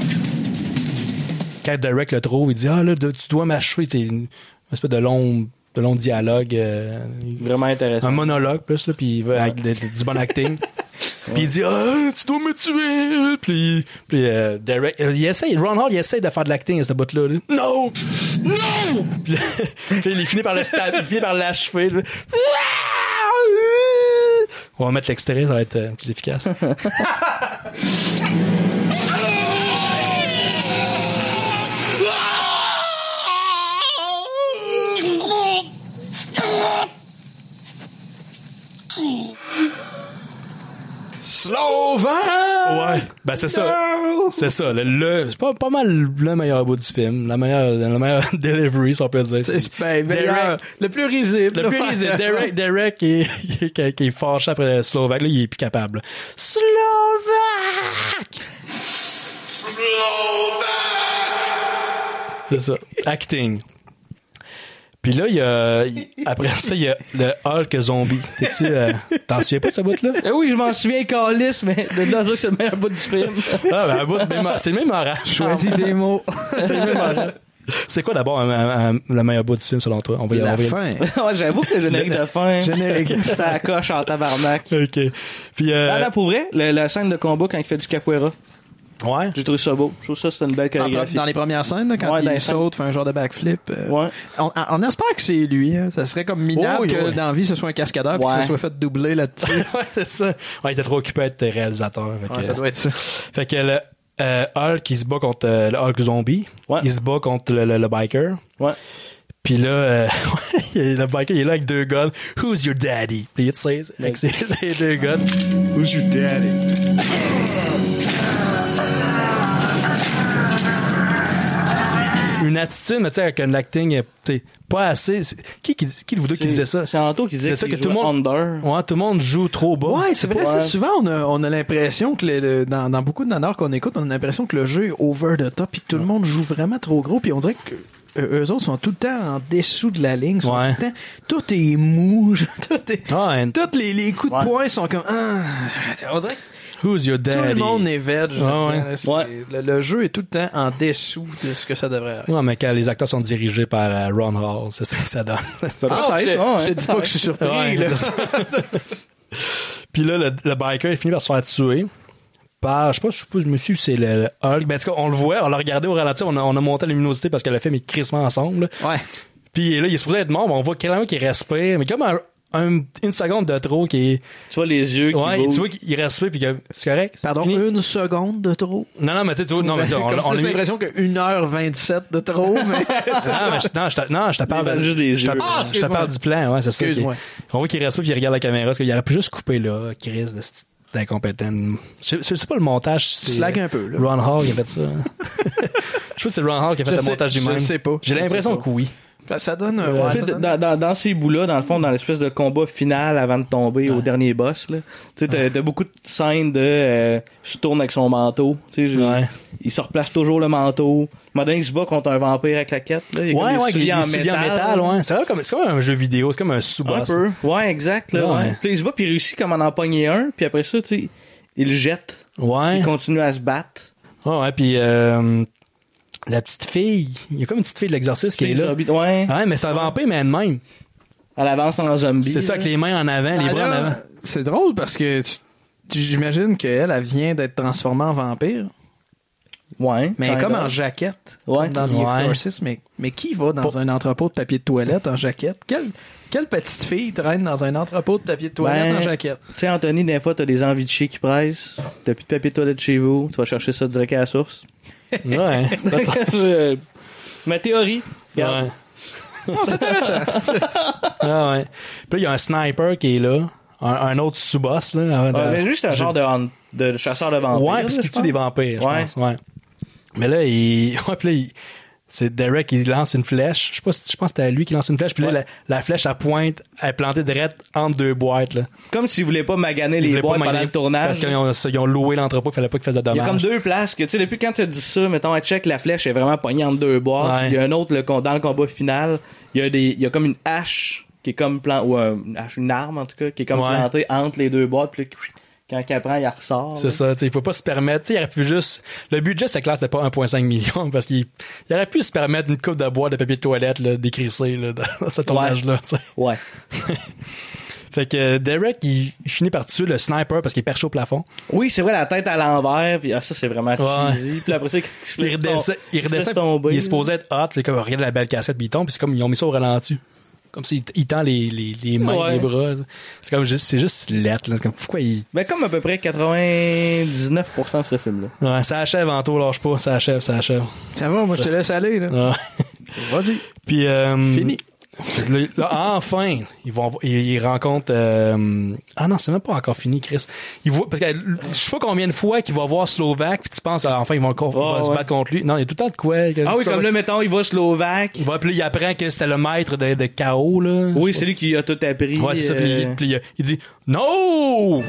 Quand Derek le trouve, il dit là, tu dois m'achever. C'est une espèce de long longs dialogues. Vraiment intéressant. Un monologue plus, là, puis avec du bon acting. Puis il dit tu dois me tuer. Puis Derek, Ron Hall, il essaie de faire de l'acting à ce bout-là. Là. Non! Puis il finit par le stab, il finit par l'achever. Là. On va mettre l'extrait, ça va être plus efficace. Slovac! Ouais. Ben, c'est ça. C'est ça. C'est pas mal le meilleur bout du film. La meilleure delivery, si on peut dire. C'est meilleur. Le plus risible. Le plus risible. Derek qui est fâché après Slovac. Là, il est plus capable. Slovac! C'est ça. Acting. Puis là, après ça, il y a le Hulk zombie. T'en souviens pas de ce bout-là? Oui, je m'en souviens, Calis, mais de là, c'est le meilleur bout du film. Ah, ben, c'est le même orange. Choisis tes mots. C'est le même orange. C'est quoi d'abord le meilleur bout du film selon toi? On va y la fin. Ouais, j'avoue que le générique de fin. Ça coche en tabarnak. OK. Puis, là, pour vrai, la scène de combat quand il fait du capoeira. Ouais. J'ai trouvé ça beau. Je trouve ça, c'est une belle chorégraphie. Dans les premières scènes, là, quand il saute, fait un genre de backflip. Ouais. On espère que c'est lui. Hein. Ça serait comme minable que dans la vie, ce soit un cascadeur puis que ce soit fait doubler là-dessus. Ouais, c'est ça. Ouais, il était trop occupé à être réalisateur. Ça doit être ça. Fait que le Hulk, il se bat contre le Hulk zombie. Ouais. Il se bat contre le biker. Ouais. Puis là, le biker, il est là avec deux guns. Who's your daddy? Puis il sait, avec ses deux guns. Who's your daddy? Une attitude, mais tu sais, avec un acting, pas assez. Qui vous deux qui disait ça? C'est Anto qui disait ça que tout le monde. Ouais, tout le monde joue trop bas. Ouais, c'est vrai. Souvent, on a l'impression que dans beaucoup de nanars qu'on écoute, on a l'impression que le jeu est over the top, puis que tout le monde joue vraiment trop gros, puis on dirait que eux autres sont tout le temps en dessous de la ligne, sont tout le temps, tout est mou, tous les coups de poing sont comme, on dirait que Who's your daddy? Tout le monde est veg. Le jeu est tout le temps en dessous de ce que ça devrait être. Ouais, mais quand les acteurs sont dirigés par Ron Hall, c'est ça que ça donne. Je te dis pas que je suis surpris. Ouais, puis là, le biker, il finit par se faire tuer. Je sais pas, je me suis c'est le Hulk. Ben, en tout cas, on le voit, on l'a regardé au ralenti, on a monté la luminosité parce que le film est crissement ensemble. Ouais. Puis là, il est supposé être mort, mais on voit quelqu'un qui respire, mais comme une seconde de trop qui est... Tu vois les yeux qui bougent. Tu vois qu'il respire puis que c'est correct. Pardon, une seconde de trop? Non, mais tu vois, on a l'impression que 1h27 de trop, mais... je te parle juste des yeux. Je te parle du plan, ouais, c'est ça. Excuse-moi. On voit qu'il respire puis il regarde la caméra, parce qu'il aurait pu juste couper là, Chris, d'incompétent. Je sais pas le montage. C'est slag un peu, là. Ron Hall qui a fait ça. Je sais que c'est Ron Hall qui a fait le montage lui-même. Je sais pas. J'ai l'impression que oui. Ça donne... Dans ces bouts-là, dans le fond, dans l'espèce de combat final avant de tomber au dernier boss, là, tu sais, t'as beaucoup de scènes de se tourne avec son manteau. Tu sais, il se replace toujours le manteau. Maintenant, il se bat contre un vampire avec la quête. Là. Il est en métal. Ouais. C'est comme un jeu vidéo, c'est comme un sous-boss. Un peu. Ouais, exact. Là, ouais. Puis il se bat, puis il réussit comme à en pogner un, puis après ça, tu sais, il le jette. Ouais. Il continue à se battre. Ouais, puis... la petite fille, il y a comme une petite fille de l'exorciste qui est là. Ouais, mais c'est un vampire, mais elle-même. Elle avance en zombie. C'est ça, avec les mains en avant, les bras en avant. C'est drôle parce que j'imagine qu'elle vient d'être transformée en vampire. Ouais. Mais comme en jaquette. Ouais. Comme dans The Exorcist. Mais qui va dans un entrepôt de papier de toilette en jaquette? Quelle petite fille traîne dans un entrepôt de papier de toilette en jaquette? Tu sais, Anthony, des fois, t'as des envies de chier qui pressent. T'as plus de papier de toilette chez vous. Tu vas chercher ça direct à la source. Ouais. Ma théorie. Ouais. Non, c'est intéressant. Ouais. Puis là, il y a un sniper qui est là. Un autre sous-boss, là. Mais juste un genre de chasseur de vampires. Ouais, parce qu'il tue des vampires, je pense. Ouais. Mais là, c'est Derek qui lance une flèche. Je pense que c'était lui qui lance une flèche. Puis là, la flèche à pointe, elle est plantée direct entre deux boîtes. Là. Comme s'ils voulaient pas maganer les boîtes pendant le tournage. Parce qu'ils ont loué l'entrepôt, il fallait pas qu'ils fassent de dommages. Il y a comme deux places que, tu sais, depuis quand tu as dit ça, mettons, check, la flèche est vraiment pognée entre deux boîtes. Ouais. Il y a un autre, dans le combat final, il y a comme une hache qui est comme une arme en tout cas, qui est comme plantée entre les deux boîtes, puis qui Quand il apprend, il ressort. C'est ça, tu sais, il peut pas se permettre, tu sais, il aurait pu juste, le budget, c'est clair, c'était pas 1,5 million, parce qu'il aurait pu se permettre une coupe de bois de papier de toilette, là, décrissé, là, dans ce tournage-là, tu sais. Ouais. Fait que Derek, il finit par tuer le sniper parce qu'il est perché au plafond. Oui, c'est vrai, la tête à l'envers, puis ça, c'est vraiment cheesy. Puis après ça, il redescend, il est supposé être hot, c'est comme, regarde la belle cassette, puis il tombe, puis c'est comme, ils ont mis ça au ralenti. Comme s'il tend les mains, les bras. C'est comme juste, c'est juste lettre, là. C'est comme, pourquoi il... Ben, comme à peu près 99% de ce film-là. Ouais, ça achève, Anto, lâche pas, ça achève. Ça va, moi, je te laisse aller, là. Ouais. Vas-y. Puis, fini. Là, enfin, ils rencontrent. Ah non, c'est même pas encore fini, Chris. Parce que je sais pas combien de fois qu'il va voir Slovaque, puis tu penses, enfin, ils vont se battre contre lui. Non, il y a tout le temps de quoi. Ah oui, comme là, mettons, il va Slovaque. Puis là, il apprend que c'était le maître de KO, là. Oui, c'est lui qui a tout appris. Ouais, c'est ça. Puis il dit No!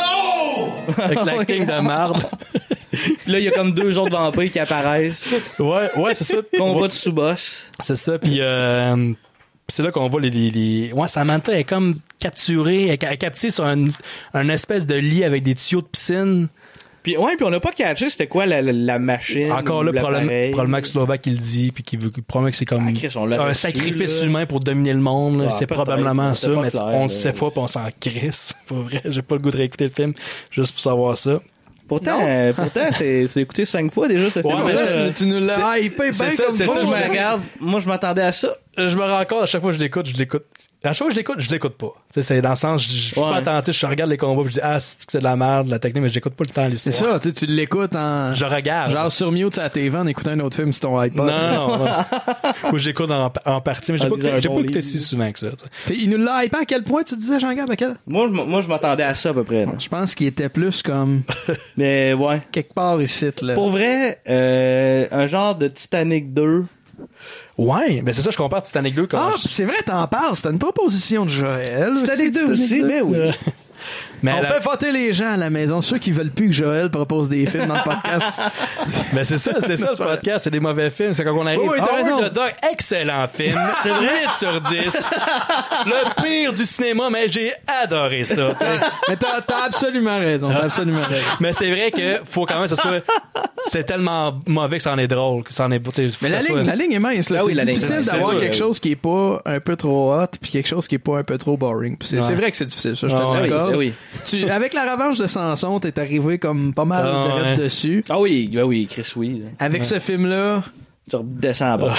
Avec l'acting de marde. Puis là, il y a comme 2 autres vampires qui apparaissent. Ouais, c'est ça. Combat de sous-boss. C'est ça, puis c'est là qu'on voit les... Ouais, Samantha est comme capturée, elle est captivée sur un espèce de lit avec des tuyaux de piscine. Puis on n'a pas catché c'était quoi la machine. Encore là, probablement que Slovak il le dit, puis qu'il promet que c'est comme un sacrifice humain pour dominer le monde. Là. C'est probablement ça, mais on le sait pas, puis on s'en crisse. Pour vrai, j'ai pas le goût de réécouter le film juste pour savoir ça. Pourtant, c'est écouté 5 fois déjà ce film. Ouais, tu nous l'as hypé bien comme ça. Je me regarde. Moi, je m'attendais à ça. Je me rends compte, à chaque fois que je l'écoute. À chaque fois que je l'écoute pas. Tu sais, c'est dans le sens, je suis pas attentif, je regarde les combats, puis je dis, c'est de la merde, la technique, mais j'écoute pas le temps l'histoire. C'est ça, tu l'écoutes en... Je regarde. Genre sur mute sur la TV en écoutant un autre film sur ton iPod. Non. Ou j'écoute en partie, mais j'ai pas écouté si souvent que ça. Il nous l'a hypé à quel point, tu disais, Jean-Gab, à quel? Moi, je m'attendais à ça, à peu près. Je pense qu'il était plus comme... Mais ouais. Quelque part ici, là. Pour vrai, un genre de Titanic 2... Ouais, mais c'est ça, je compare Titanic 2 comme... c'est vrai, t'en parles. C'était une proposition de Joël. Titanic 2 aussi, mais oui. Mais on fait voter les gens à la maison, ceux qui veulent plus que Joël propose des films dans le podcast. Mais c'est ça le podcast, c'est des mauvais films. C'est quand on arrive. Oui, t'as raison. Excellent film. C'est 8 sur 10. Le pire du cinéma, mais j'ai adoré ça. T'sais. Mais t'as absolument raison. Mais c'est vrai que faut quand même que ça soit. C'est tellement mauvais que ça en est drôle. Que ça en est, mais la ligne est mince. Là. C'est difficile d'avoir quelque chose qui est pas un peu trop hot puis quelque chose qui est pas un peu trop boring. Puis c'est vrai que c'est difficile. Ça, je te l'accorde. Oui. Avec la revanche de Samson, t'es arrivé comme pas mal dessus. Ah oui, Chris, oui. Là. Avec ce film-là, tu redescends à bas.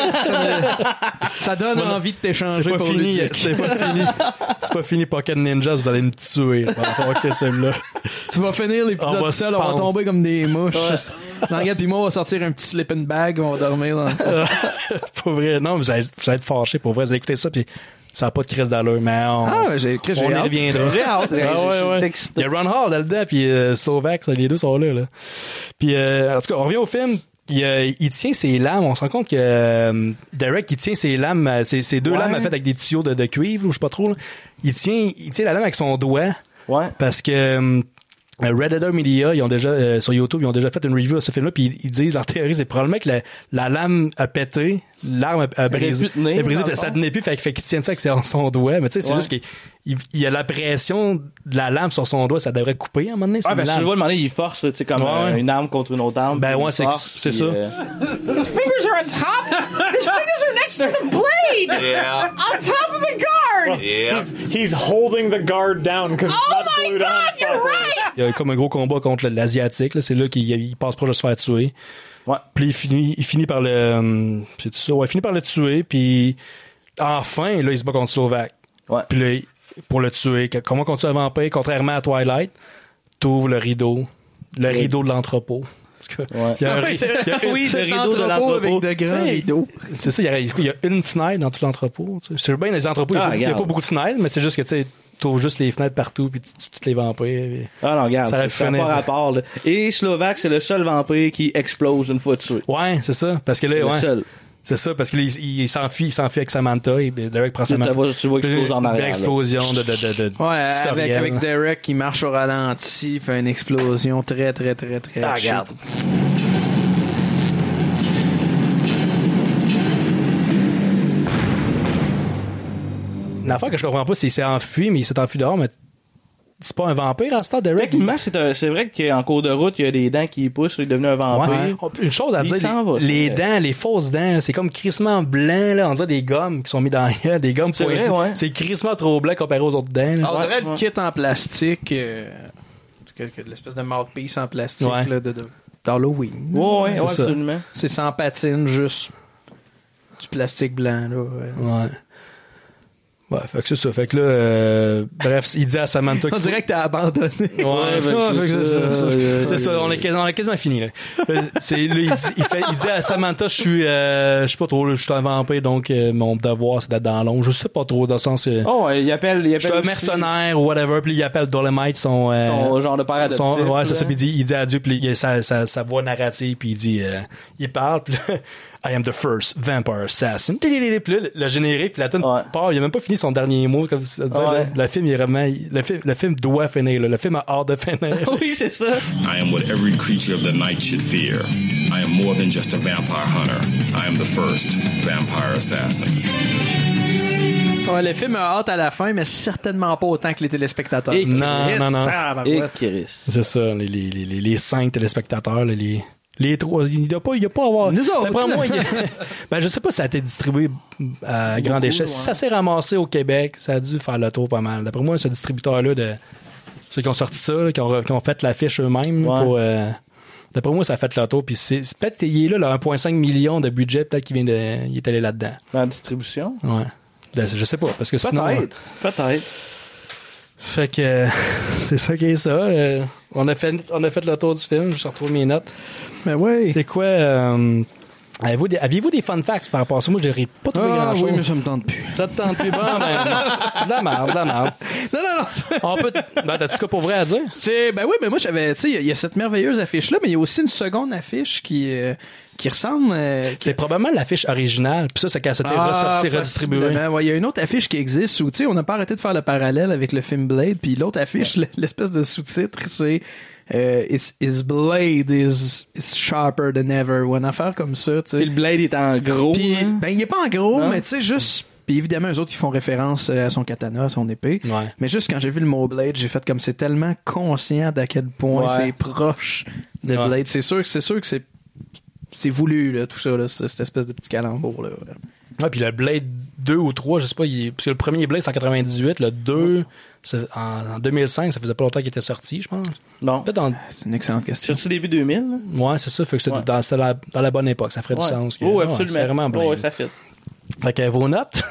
Ça donne envie de t'échanger. C'est pas fini. C'est pas fini, Pocket Ninjas, vous allez me tuer. Tu vas finir l'épisode seul, on va tomber comme des mouches. Regarde, puis moi, on va sortir un petit sleeping bag, on va dormir dans le Pour vrai, non, vous allez être fâchés, pour vrai, vous allez écouter ça, puis ça n'a pas de crise d'allure, mais on y reviendra. J'ai hâte. Il y a Ron Hall là-dedans, puis Slovak, les deux sont là. Puis, en tout cas, on revient au film. Il tient ses lames. On se rend compte que Derek, il tient ses lames, ses deux lames faites avec des tuyaux de cuivre, ou je sais pas trop. Là. Il tient la lame avec son doigt. Ouais. Parce que Redditor Media, ils ont déjà sur YouTube, ils ont déjà fait une review de ce film-là, puis ils disent leur théorie, c'est probablement que la lame a pété, l'arme a brisé, ça tenait plus, fait qu'il tienne ça avec son doigt. Mais tu sais, c'est juste qu'il y a la pression de la lame sur son doigt, ça devrait couper à un moment donné. Tu le vois, à un moment donné, il force, tu sais, comme une arme contre une autre arme. Ben ouais, c'est ça. His fingers are on top. His fingers are next to the blade. Yeah. On top of the guard. Yeah. He's holding the guard down because it's not glued on. Oh my God, you're right. Il y a comme un gros combat contre l'Asiatique, là. C'est là qu'il passe proche de se faire tuer. Ouais. Puis il finit par le... c'est ça, il finit par le tuer, puis enfin, là, il se bat contre Slovak. Ouais. Puis là, pour le tuer, comment on tue un vampire, contrairement à Twilight, t'ouvres le rideau de l'entrepôt. Ouais. Il y a un le rideau de l'entrepôt avec de grands rideaux. C'est ça, il y a une fenêtre dans tout l'entrepôt. C'est bien les entrepôts, il y a pas beaucoup de fenêtres, mais c'est juste que tu sais, t'ouvres juste les fenêtres partout puis tu toutes les vampires. Ah non, regarde, ça n'a pas rapport. Là. Et Slovak, c'est le seul vampire qui explose une fois tué. Ouais, c'est ça, parce que là, le seul. C'est ça, parce qu'il il s'enfuit avec Samantha et Derek prend Samantha. Tu vois exploser en arrière. Une explosion de ouais, avec Derek qui marche au ralenti, fait une explosion très, très, très, très. Ah, regarde. L'affaire que je comprends pas, c'est qu'il s'est enfui, mais il s'est enfui dehors, mais c'est pas un vampire à ce temps, Derek? Techniquement, c'est vrai qu'en cours de route, il y a des dents qui poussent, il est devenu un vampire. Ouais. Une chose à dire, les dents, les fausses dents, c'est comme crissement blanc, là, on dirait des gommes qui sont mis dans la gueule, des gommes pointues. C'est crissement trop blanc comparé aux autres dents. Là. On dirait le kit en plastique, l'espèce de mouthpiece en plastique là, d'Halloween. Ouais, absolument. C'est sans patine, juste du plastique blanc. Là, ouais. Ouais, fait que c'est ça. Fait que là, bref, il dit à Samantha on dirait que t'as abandonné. C'est ça. On a quasiment fini, là. Il dit à Samantha, je suis pas trop, je suis un vampire, donc mon devoir, c'est d'être dans l'ombre. Je sais pas trop, dans le sens que. Il appelle. Je suis un mercenaire ou whatever, puis il appelle Dolomite, son genre de père adoptif. Ouais, c'est ça. Puis il dit adieu, puis il y a sa voix narrative, puis il dit, il parle, puis là, I am the first vampire assassin. Puis là, le générique, puis la tune part, il a même pas fini son dernier mot, comme ça dire. Là, le film, il est vraiment, le film doit finir, là. Le film a hâte de finir. Oui, c'est ça. I am what every creature of the night should fear. I am more than just a vampire hunter. I am the first vampire assassin. Ouais, le film a hâte à la fin, mais certainement pas autant que les téléspectateurs. Non. C'est ça, les 5 téléspectateurs, là, les 3, il doit pas avoir. Nous autres. D'après moi, je sais pas si ça a été distribué à grande échelle. Si ça s'est ramassé au Québec, ça a dû faire le tour pas mal. D'après moi, ce distributeur-là, ceux qui ont sorti ça, qui ont fait l'affiche eux-mêmes, d'après moi, ça a fait le tour. Puis c'est peut-être qu'il est là, 1,5 million de budget, peut-être qu'il il est allé là-dedans. Dans la distribution? Ouais. Je sais pas, parce que sinon. Peut-être. Fait que c'est ça qui est ça. On a fait le tour du film. Je retrouve mes notes. Mais oui. C'est quoi aviez-vous des fun facts par rapport à ça? Moi, je n'aurais pas trouvé grand-chose. Oui, mais ça me tente plus. Ça te tente plus? Bon, de la merde. Non. On peut... t'as-tu quoi pour vrai à dire? Ben oui, mais moi, j'avais... Tu sais, il y a cette merveilleuse affiche-là, mais il y a aussi une seconde affiche qui ressemble... C'est probablement l'affiche originale. Puis ça, c'est qu'elle s'était ressortie, redistribuée. Il y a une autre affiche qui existe où, tu sais, on n'a pas arrêté de faire le parallèle avec le film Blade. Puis l'autre affiche, l'espèce de sous-titre, c'est... his blade is sharper than ever, ou une affaire comme ça, tu sais. Puis le blade est en gros. Puis, il est pas en gros, mais tu sais, juste... Puis évidemment, eux autres, ils font référence à son katana, à son épée. Ouais. Mais juste quand j'ai vu le mot blade, j'ai fait comme c'est tellement conscient d'à quel point c'est proche de blade. C'est sûr que c'est voulu, là, tout ça, là, cette espèce de petit calembour, là. Ouais, puis le Blade 2 ou 3, je sais pas, parce que le premier Blade, c'est en 98, le 2, en 2005, ça faisait pas longtemps qu'il était sorti, je pense. Non. C'est une excellente question. C'est-tu début 2000? Là? Ouais, c'est ça, fait que c'était dans la bonne époque, ça ferait du sens. Oui, absolument. C'est vraiment Blade. Oui, ça fait. Fait que vos notes?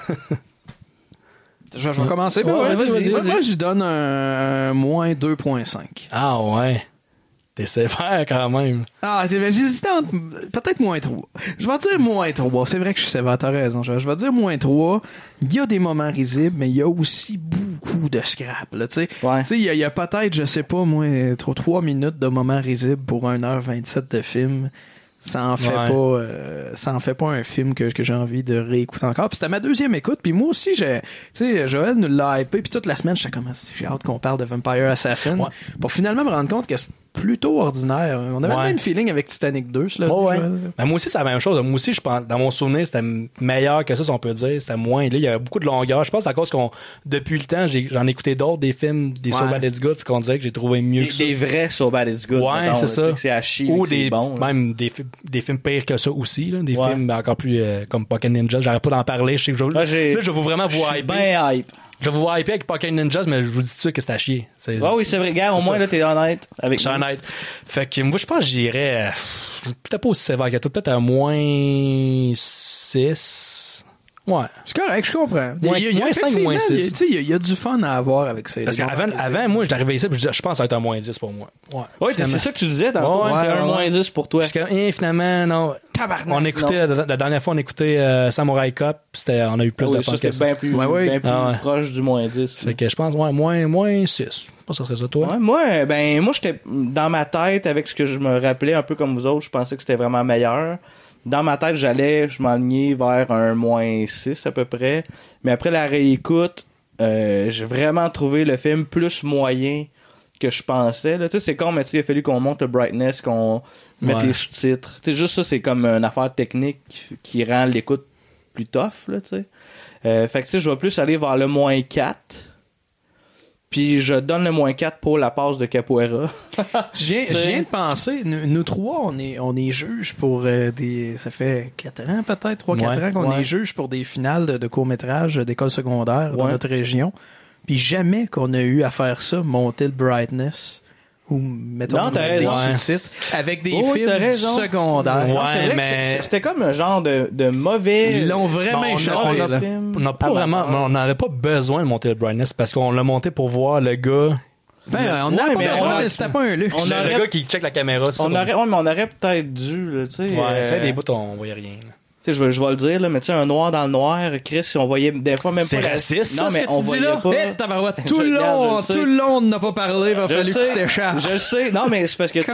Je vais commencer. Vas-y. Moi, je donne un moins 2.5. Ah ouais. T'es sévère quand même. Ah, j'hésitais entre peut-être moins 3. Je vais dire moins 3. C'est vrai que je suis sévère, t'as raison. Je vais dire moins 3. Il y a des moments risibles, mais il y a aussi beaucoup de scrap. Tu sais, il y a peut-être, je sais pas, moi, 3 minutes de moments risibles pour 1h27 de film. Ça en fait pas un film que j'ai envie de réécouter encore. Puis c'était ma deuxième écoute. Puis moi aussi, tu sais, Joël nous l'a hypé. Puis toute la semaine, j'étais comme, j'ai hâte qu'on parle de Vampire Assassin. Ouais. Pour finalement me rendre compte que c'est plutôt ordinaire. On avait même une feeling avec Titanic 2. Ben, moi aussi, c'est la même chose. Moi aussi, je pense, dans mon souvenir, c'était meilleur que ça, si on peut dire. C'était moins. Là, il y a beaucoup de longueur. Je pense à cause depuis le temps, j'en ai écouté d'autres, des films, des So Bad It's Good, puis qu'on dirait que j'ai trouvé mieux que ça. Des vrais So Bad It's Good. Ouais, c'est ça. C'est à chier. Ou même des films pires que ça aussi, là. Des films encore plus, comme Pocket Ninja. J'arrête pas d'en parler. Je sais que je veux vraiment vous hyper. Ben hype. Je vais vous hyper avec Pocket Ninjas, mais je vous dis tout de suite que c'est à chier. Oui, c'est vrai. Regarde, au moins, là, t'es honnête avec Je suis honnête. Fait que moi, je pense que j'irais peut-être pas aussi sévère que toi, peut-être à moins 6. Ouais. C'est correct, je comprends. Moins 5 ou moins 6. Il y a du fun à avoir avec ça. Parce qu'avant, moi, j'arrivais ici, je pense que ça va être un moins 10 pour moi. Ouais, c'est ça que tu disais tantôt. C'est un moins 10 pour toi. Parce que, finalement, non. On écoutait, la dernière fois, on écoutait Samurai Cop, on a eu plus de fun que ça. C'était bien plus proche du moins 10. Fait que je pense, moins 6. Je pense que ça serait ça, toi. Ouais, moi, j'étais dans ma tête, avec ce que je me rappelais, un peu comme vous autres, je pensais que c'était vraiment meilleur. Dans ma tête, je m'enlignais vers un moins 6 à peu près. Mais après la réécoute, j'ai vraiment trouvé le film plus moyen que je pensais. Là. Tu sais, c'est con, mais il a fallu qu'on monte le brightness, qu'on mette les sous-titres. Tu sais, juste ça, c'est comme une affaire technique qui rend l'écoute plus tough. Là, tu sais. Fait que tu sais, je vais plus aller vers le moins 4. Puis je donne le -4 pour la passe de Capoeira. Je viens de penser, nous trois, on est juges pour ça fait 4 ans peut-être, 3-4 ans qu'on est juges pour des finales de courts-métrages d'école secondaire dans notre région. Puis jamais qu'on a eu à faire ça, monter le brightness. Ou mettons des sous-titres avec des films secondaires. Ouais, c'est vrai que c'était comme un genre de mauvais. Ils l'ont vraiment échappé. On n'a pas vraiment, on n'avait pas besoin de monter le brightness parce qu'on l'a monté pour voir le gars. On n'a pas besoin, mais c'était pas un luxe. Le gars qui check la caméra. Mais on aurait peut-être dû, tu sais. Ouais, c'est des bouts, on voyait rien. Tu sais, je vais le dire, là, mais tu sais, un noir dans le noir, Chris, on voyait des fois même c'est pas. C'est raciste, non, ça, mais on voyait pas. Tout le long, on n'a pas parlé, il va falloir que tu t'échappes. Je le sais. Non, mais c'est parce que,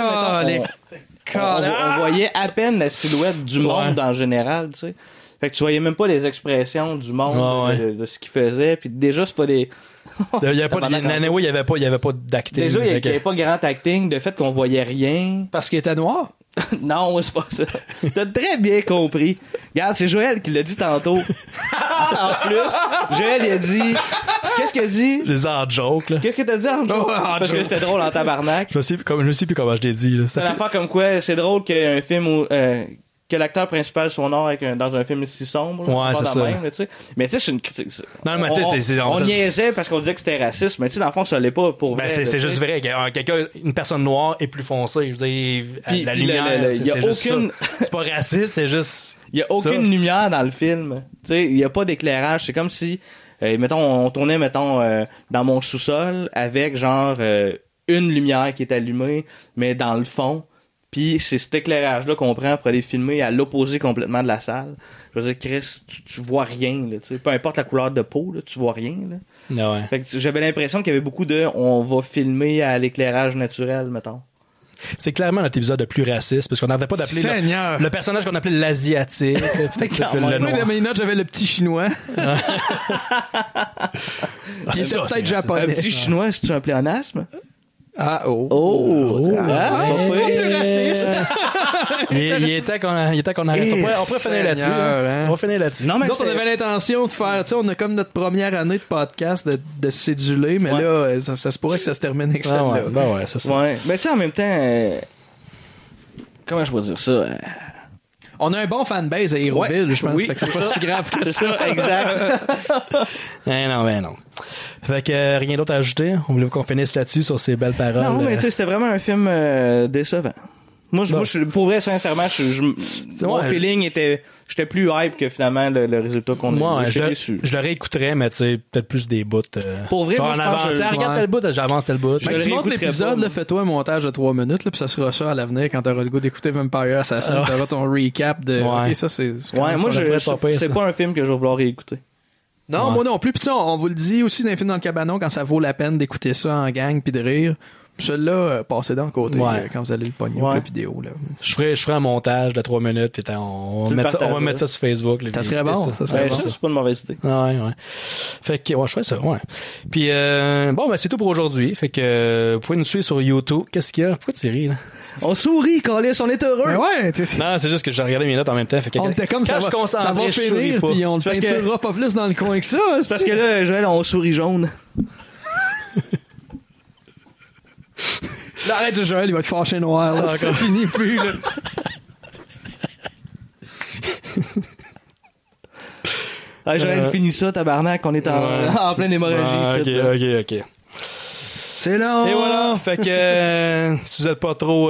on voyait à peine la silhouette du monde en général, tu sais. Fait que tu voyais même pas les expressions du monde, de ce qu'il faisait, puis déjà, c'est pas des... il y avait pas d'acting. Déjà, il y avait pas grand acting, de fait qu'on voyait rien. Parce qu'il était noir? Non, c'est pas ça. T'as très bien compris. Regarde, c'est Joël qui l'a dit tantôt. En plus, Joël, il a dit... Qu'est-ce qu'il a dit? Les en joke, là. Qu'est-ce que t'as dit en joke? Parce que c'était drôle en tabarnak. Je sais plus comment je l'ai dit, là. C'est une affaire comme quoi, c'est drôle qu'un film où... que l'acteur principal soit noir dans un film si sombre. Ouais, c'est ça. Même, mais tu sais, c'est une critique. Non, mais tu sais, on niaisait parce qu'on disait que c'était raciste, mais tu sais, dans le fond, ça l'est pas pour vrai. C'est juste vrai. Une personne noire est plus foncée. Je veux dire, la lumière, c'est juste aucune... ça. C'est pas raciste, c'est juste... Il y a aucune lumière dans le film. Tu sais, il y a pas d'éclairage. C'est comme si, mettons, on tournait, dans mon sous-sol avec genre une lumière qui est allumée, mais dans le fond. Puis c'est cet éclairage-là qu'on prend pour aller filmer à l'opposé complètement de la salle. Je veux dire, Chris, tu vois rien, là, tu sais, peu importe la couleur de peau, là, tu vois rien, là. Ouais. Fait que j'avais l'impression qu'il y avait beaucoup on va filmer à l'éclairage naturel, mettons. C'est clairement notre épisode le plus raciste, parce qu'on n'avait pas d'appeler le personnage qu'on appelait l'asiatique. Mes notes, j'avais le petit chinois. C'est peut-être japonais. Un petit chinois, c'est-tu un pléonasme? Pas plus raciste. Il était qu'on arrête. On pourrait finir là-dessus. On va finir là-dessus. Non, mais on avait l'intention de faire, tu sais, on a comme notre première année de podcast de séduler, mais là, ça se pourrait que ça se termine avec ça. Ouais, c'est ça. Ouais. Mais tu sais, en même temps, comment je peux dire ça? On a un bon fanbase à Hérouville, je pense. Fait que c'est pas si grave que ça. Exact. Ben non. Fait que rien d'autre à ajouter. On voulait qu'on finisse là-dessus sur ces belles paroles. Non, mais tu sais, c'était vraiment un film décevant. Moi, pour vrai, sincèrement, mon feeling était... J'étais plus hype que finalement le résultat qu'on a eu. Moi, je le réécouterais, mais tu sais, peut-être plus des bouts. Pour vrai, moi, je pense que... Regarde tel bout, j'avance tel bout. Tu montes l'épisode, là, fais-toi un montage de 3 minutes, là, puis ça sera ça à l'avenir quand t'auras le goût d'écouter Vampire Assassin. T'auras ton recap de... Ouais. Ok, ça, c'est... Ouais, moi, c'est pas un film que je vais vouloir réécouter. Non, moi non plus. Puis on vous le dit aussi dans les films dans le cabanon, quand ça vaut la peine d'écouter ça en gang puis de rire. Celui-là, passez dans le côté quand vous allez le pogner la vidéo. Là. Je ferai un montage de 3 minutes puis on va mettre ça sur Facebook. Ça serait bon. Ça c'est pas une mauvaise idée. Ouais. Fait que je ferais ça, ouais. Puis c'est tout pour aujourd'hui. Fait que vous pouvez nous suivre sur YouTube. Qu'est-ce qu'il y a? Pourquoi tu ris, là? On sourit, Calis, on est heureux. Mais ouais, non, c'est juste que j'ai regardé mes notes en même temps. Fait que on était comme ça va finir, puis on le peinturera pas plus dans le coin que ça. Parce que là, Joël, on sourit jaune. Là, arrête, Joël, il va te fâcher noir. Là, ça finit plus. Là. Joël, finis ça, tabarnak. On est en pleine hémorragie. Ok. C'est long. Et voilà. Fait que si vous êtes pas trop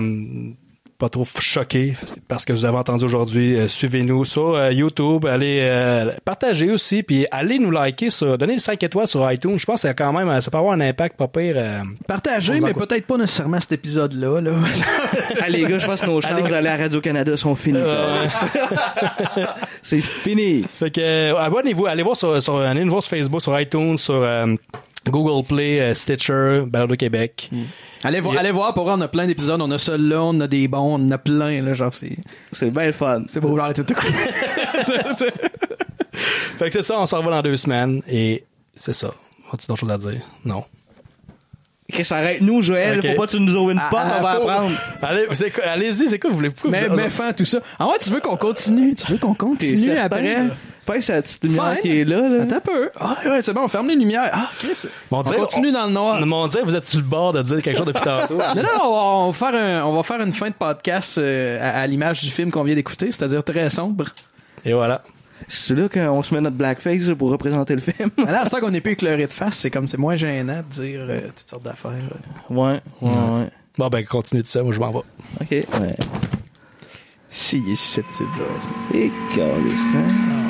choqués parce que vous avez entendu aujourd'hui, suivez-nous sur YouTube, allez partager aussi, puis allez nous liker, donnez les 5 étoiles sur iTunes. Je pense que ça peut avoir un impact pas pire. Partagez, mais peut-être pas nécessairement cet épisode-là. Là. Les gars, je pense que nos chances d'aller à Radio-Canada sont finies. C'est fini. Fait que abonnez-vous, allez nous voir sur Facebook, sur iTunes, sur Google Play, Stitcher, Balado Québec. Allez voir, pour vrai, on a plein d'épisodes, on a celui-là, on a des bons, on en a plein, là, genre, c'est bien le fun. C'est pour arrêter de Fait que c'est ça, on s'en va dans 2 semaines, et c'est ça. As-tu d'autres choses à dire? Non. Chris, arrête-nous, Joël, faut pas que tu nous ouvres une porte, on va apprendre. Allez-y, c'est quoi, vous voulez pas? Mais fin tout ça. Ah ouais, tu veux qu'on continue? Tu veux qu'on continue après? Pèse la petite lumière qui est là. Attends un peu. Ah, ouais, c'est bon, on ferme les lumières. Ah, Chris. On continue dans le noir. On dirait vous êtes sur le bord de dire quelque chose depuis tantôt. Non, on va faire une fin de podcast à l'image du film qu'on vient d'écouter, c'est-à-dire très sombre. Et voilà. C'est là qu'on se met notre blackface pour représenter le film. Alors, c'est ça qu'on n'est plus éclairé de face, c'est moins gênant de dire toutes sortes d'affaires. Ouais. Bon, ben, continue de ça, moi je m'en vais. OK, ouais. Si, il est susceptible, là. Et Carlistan.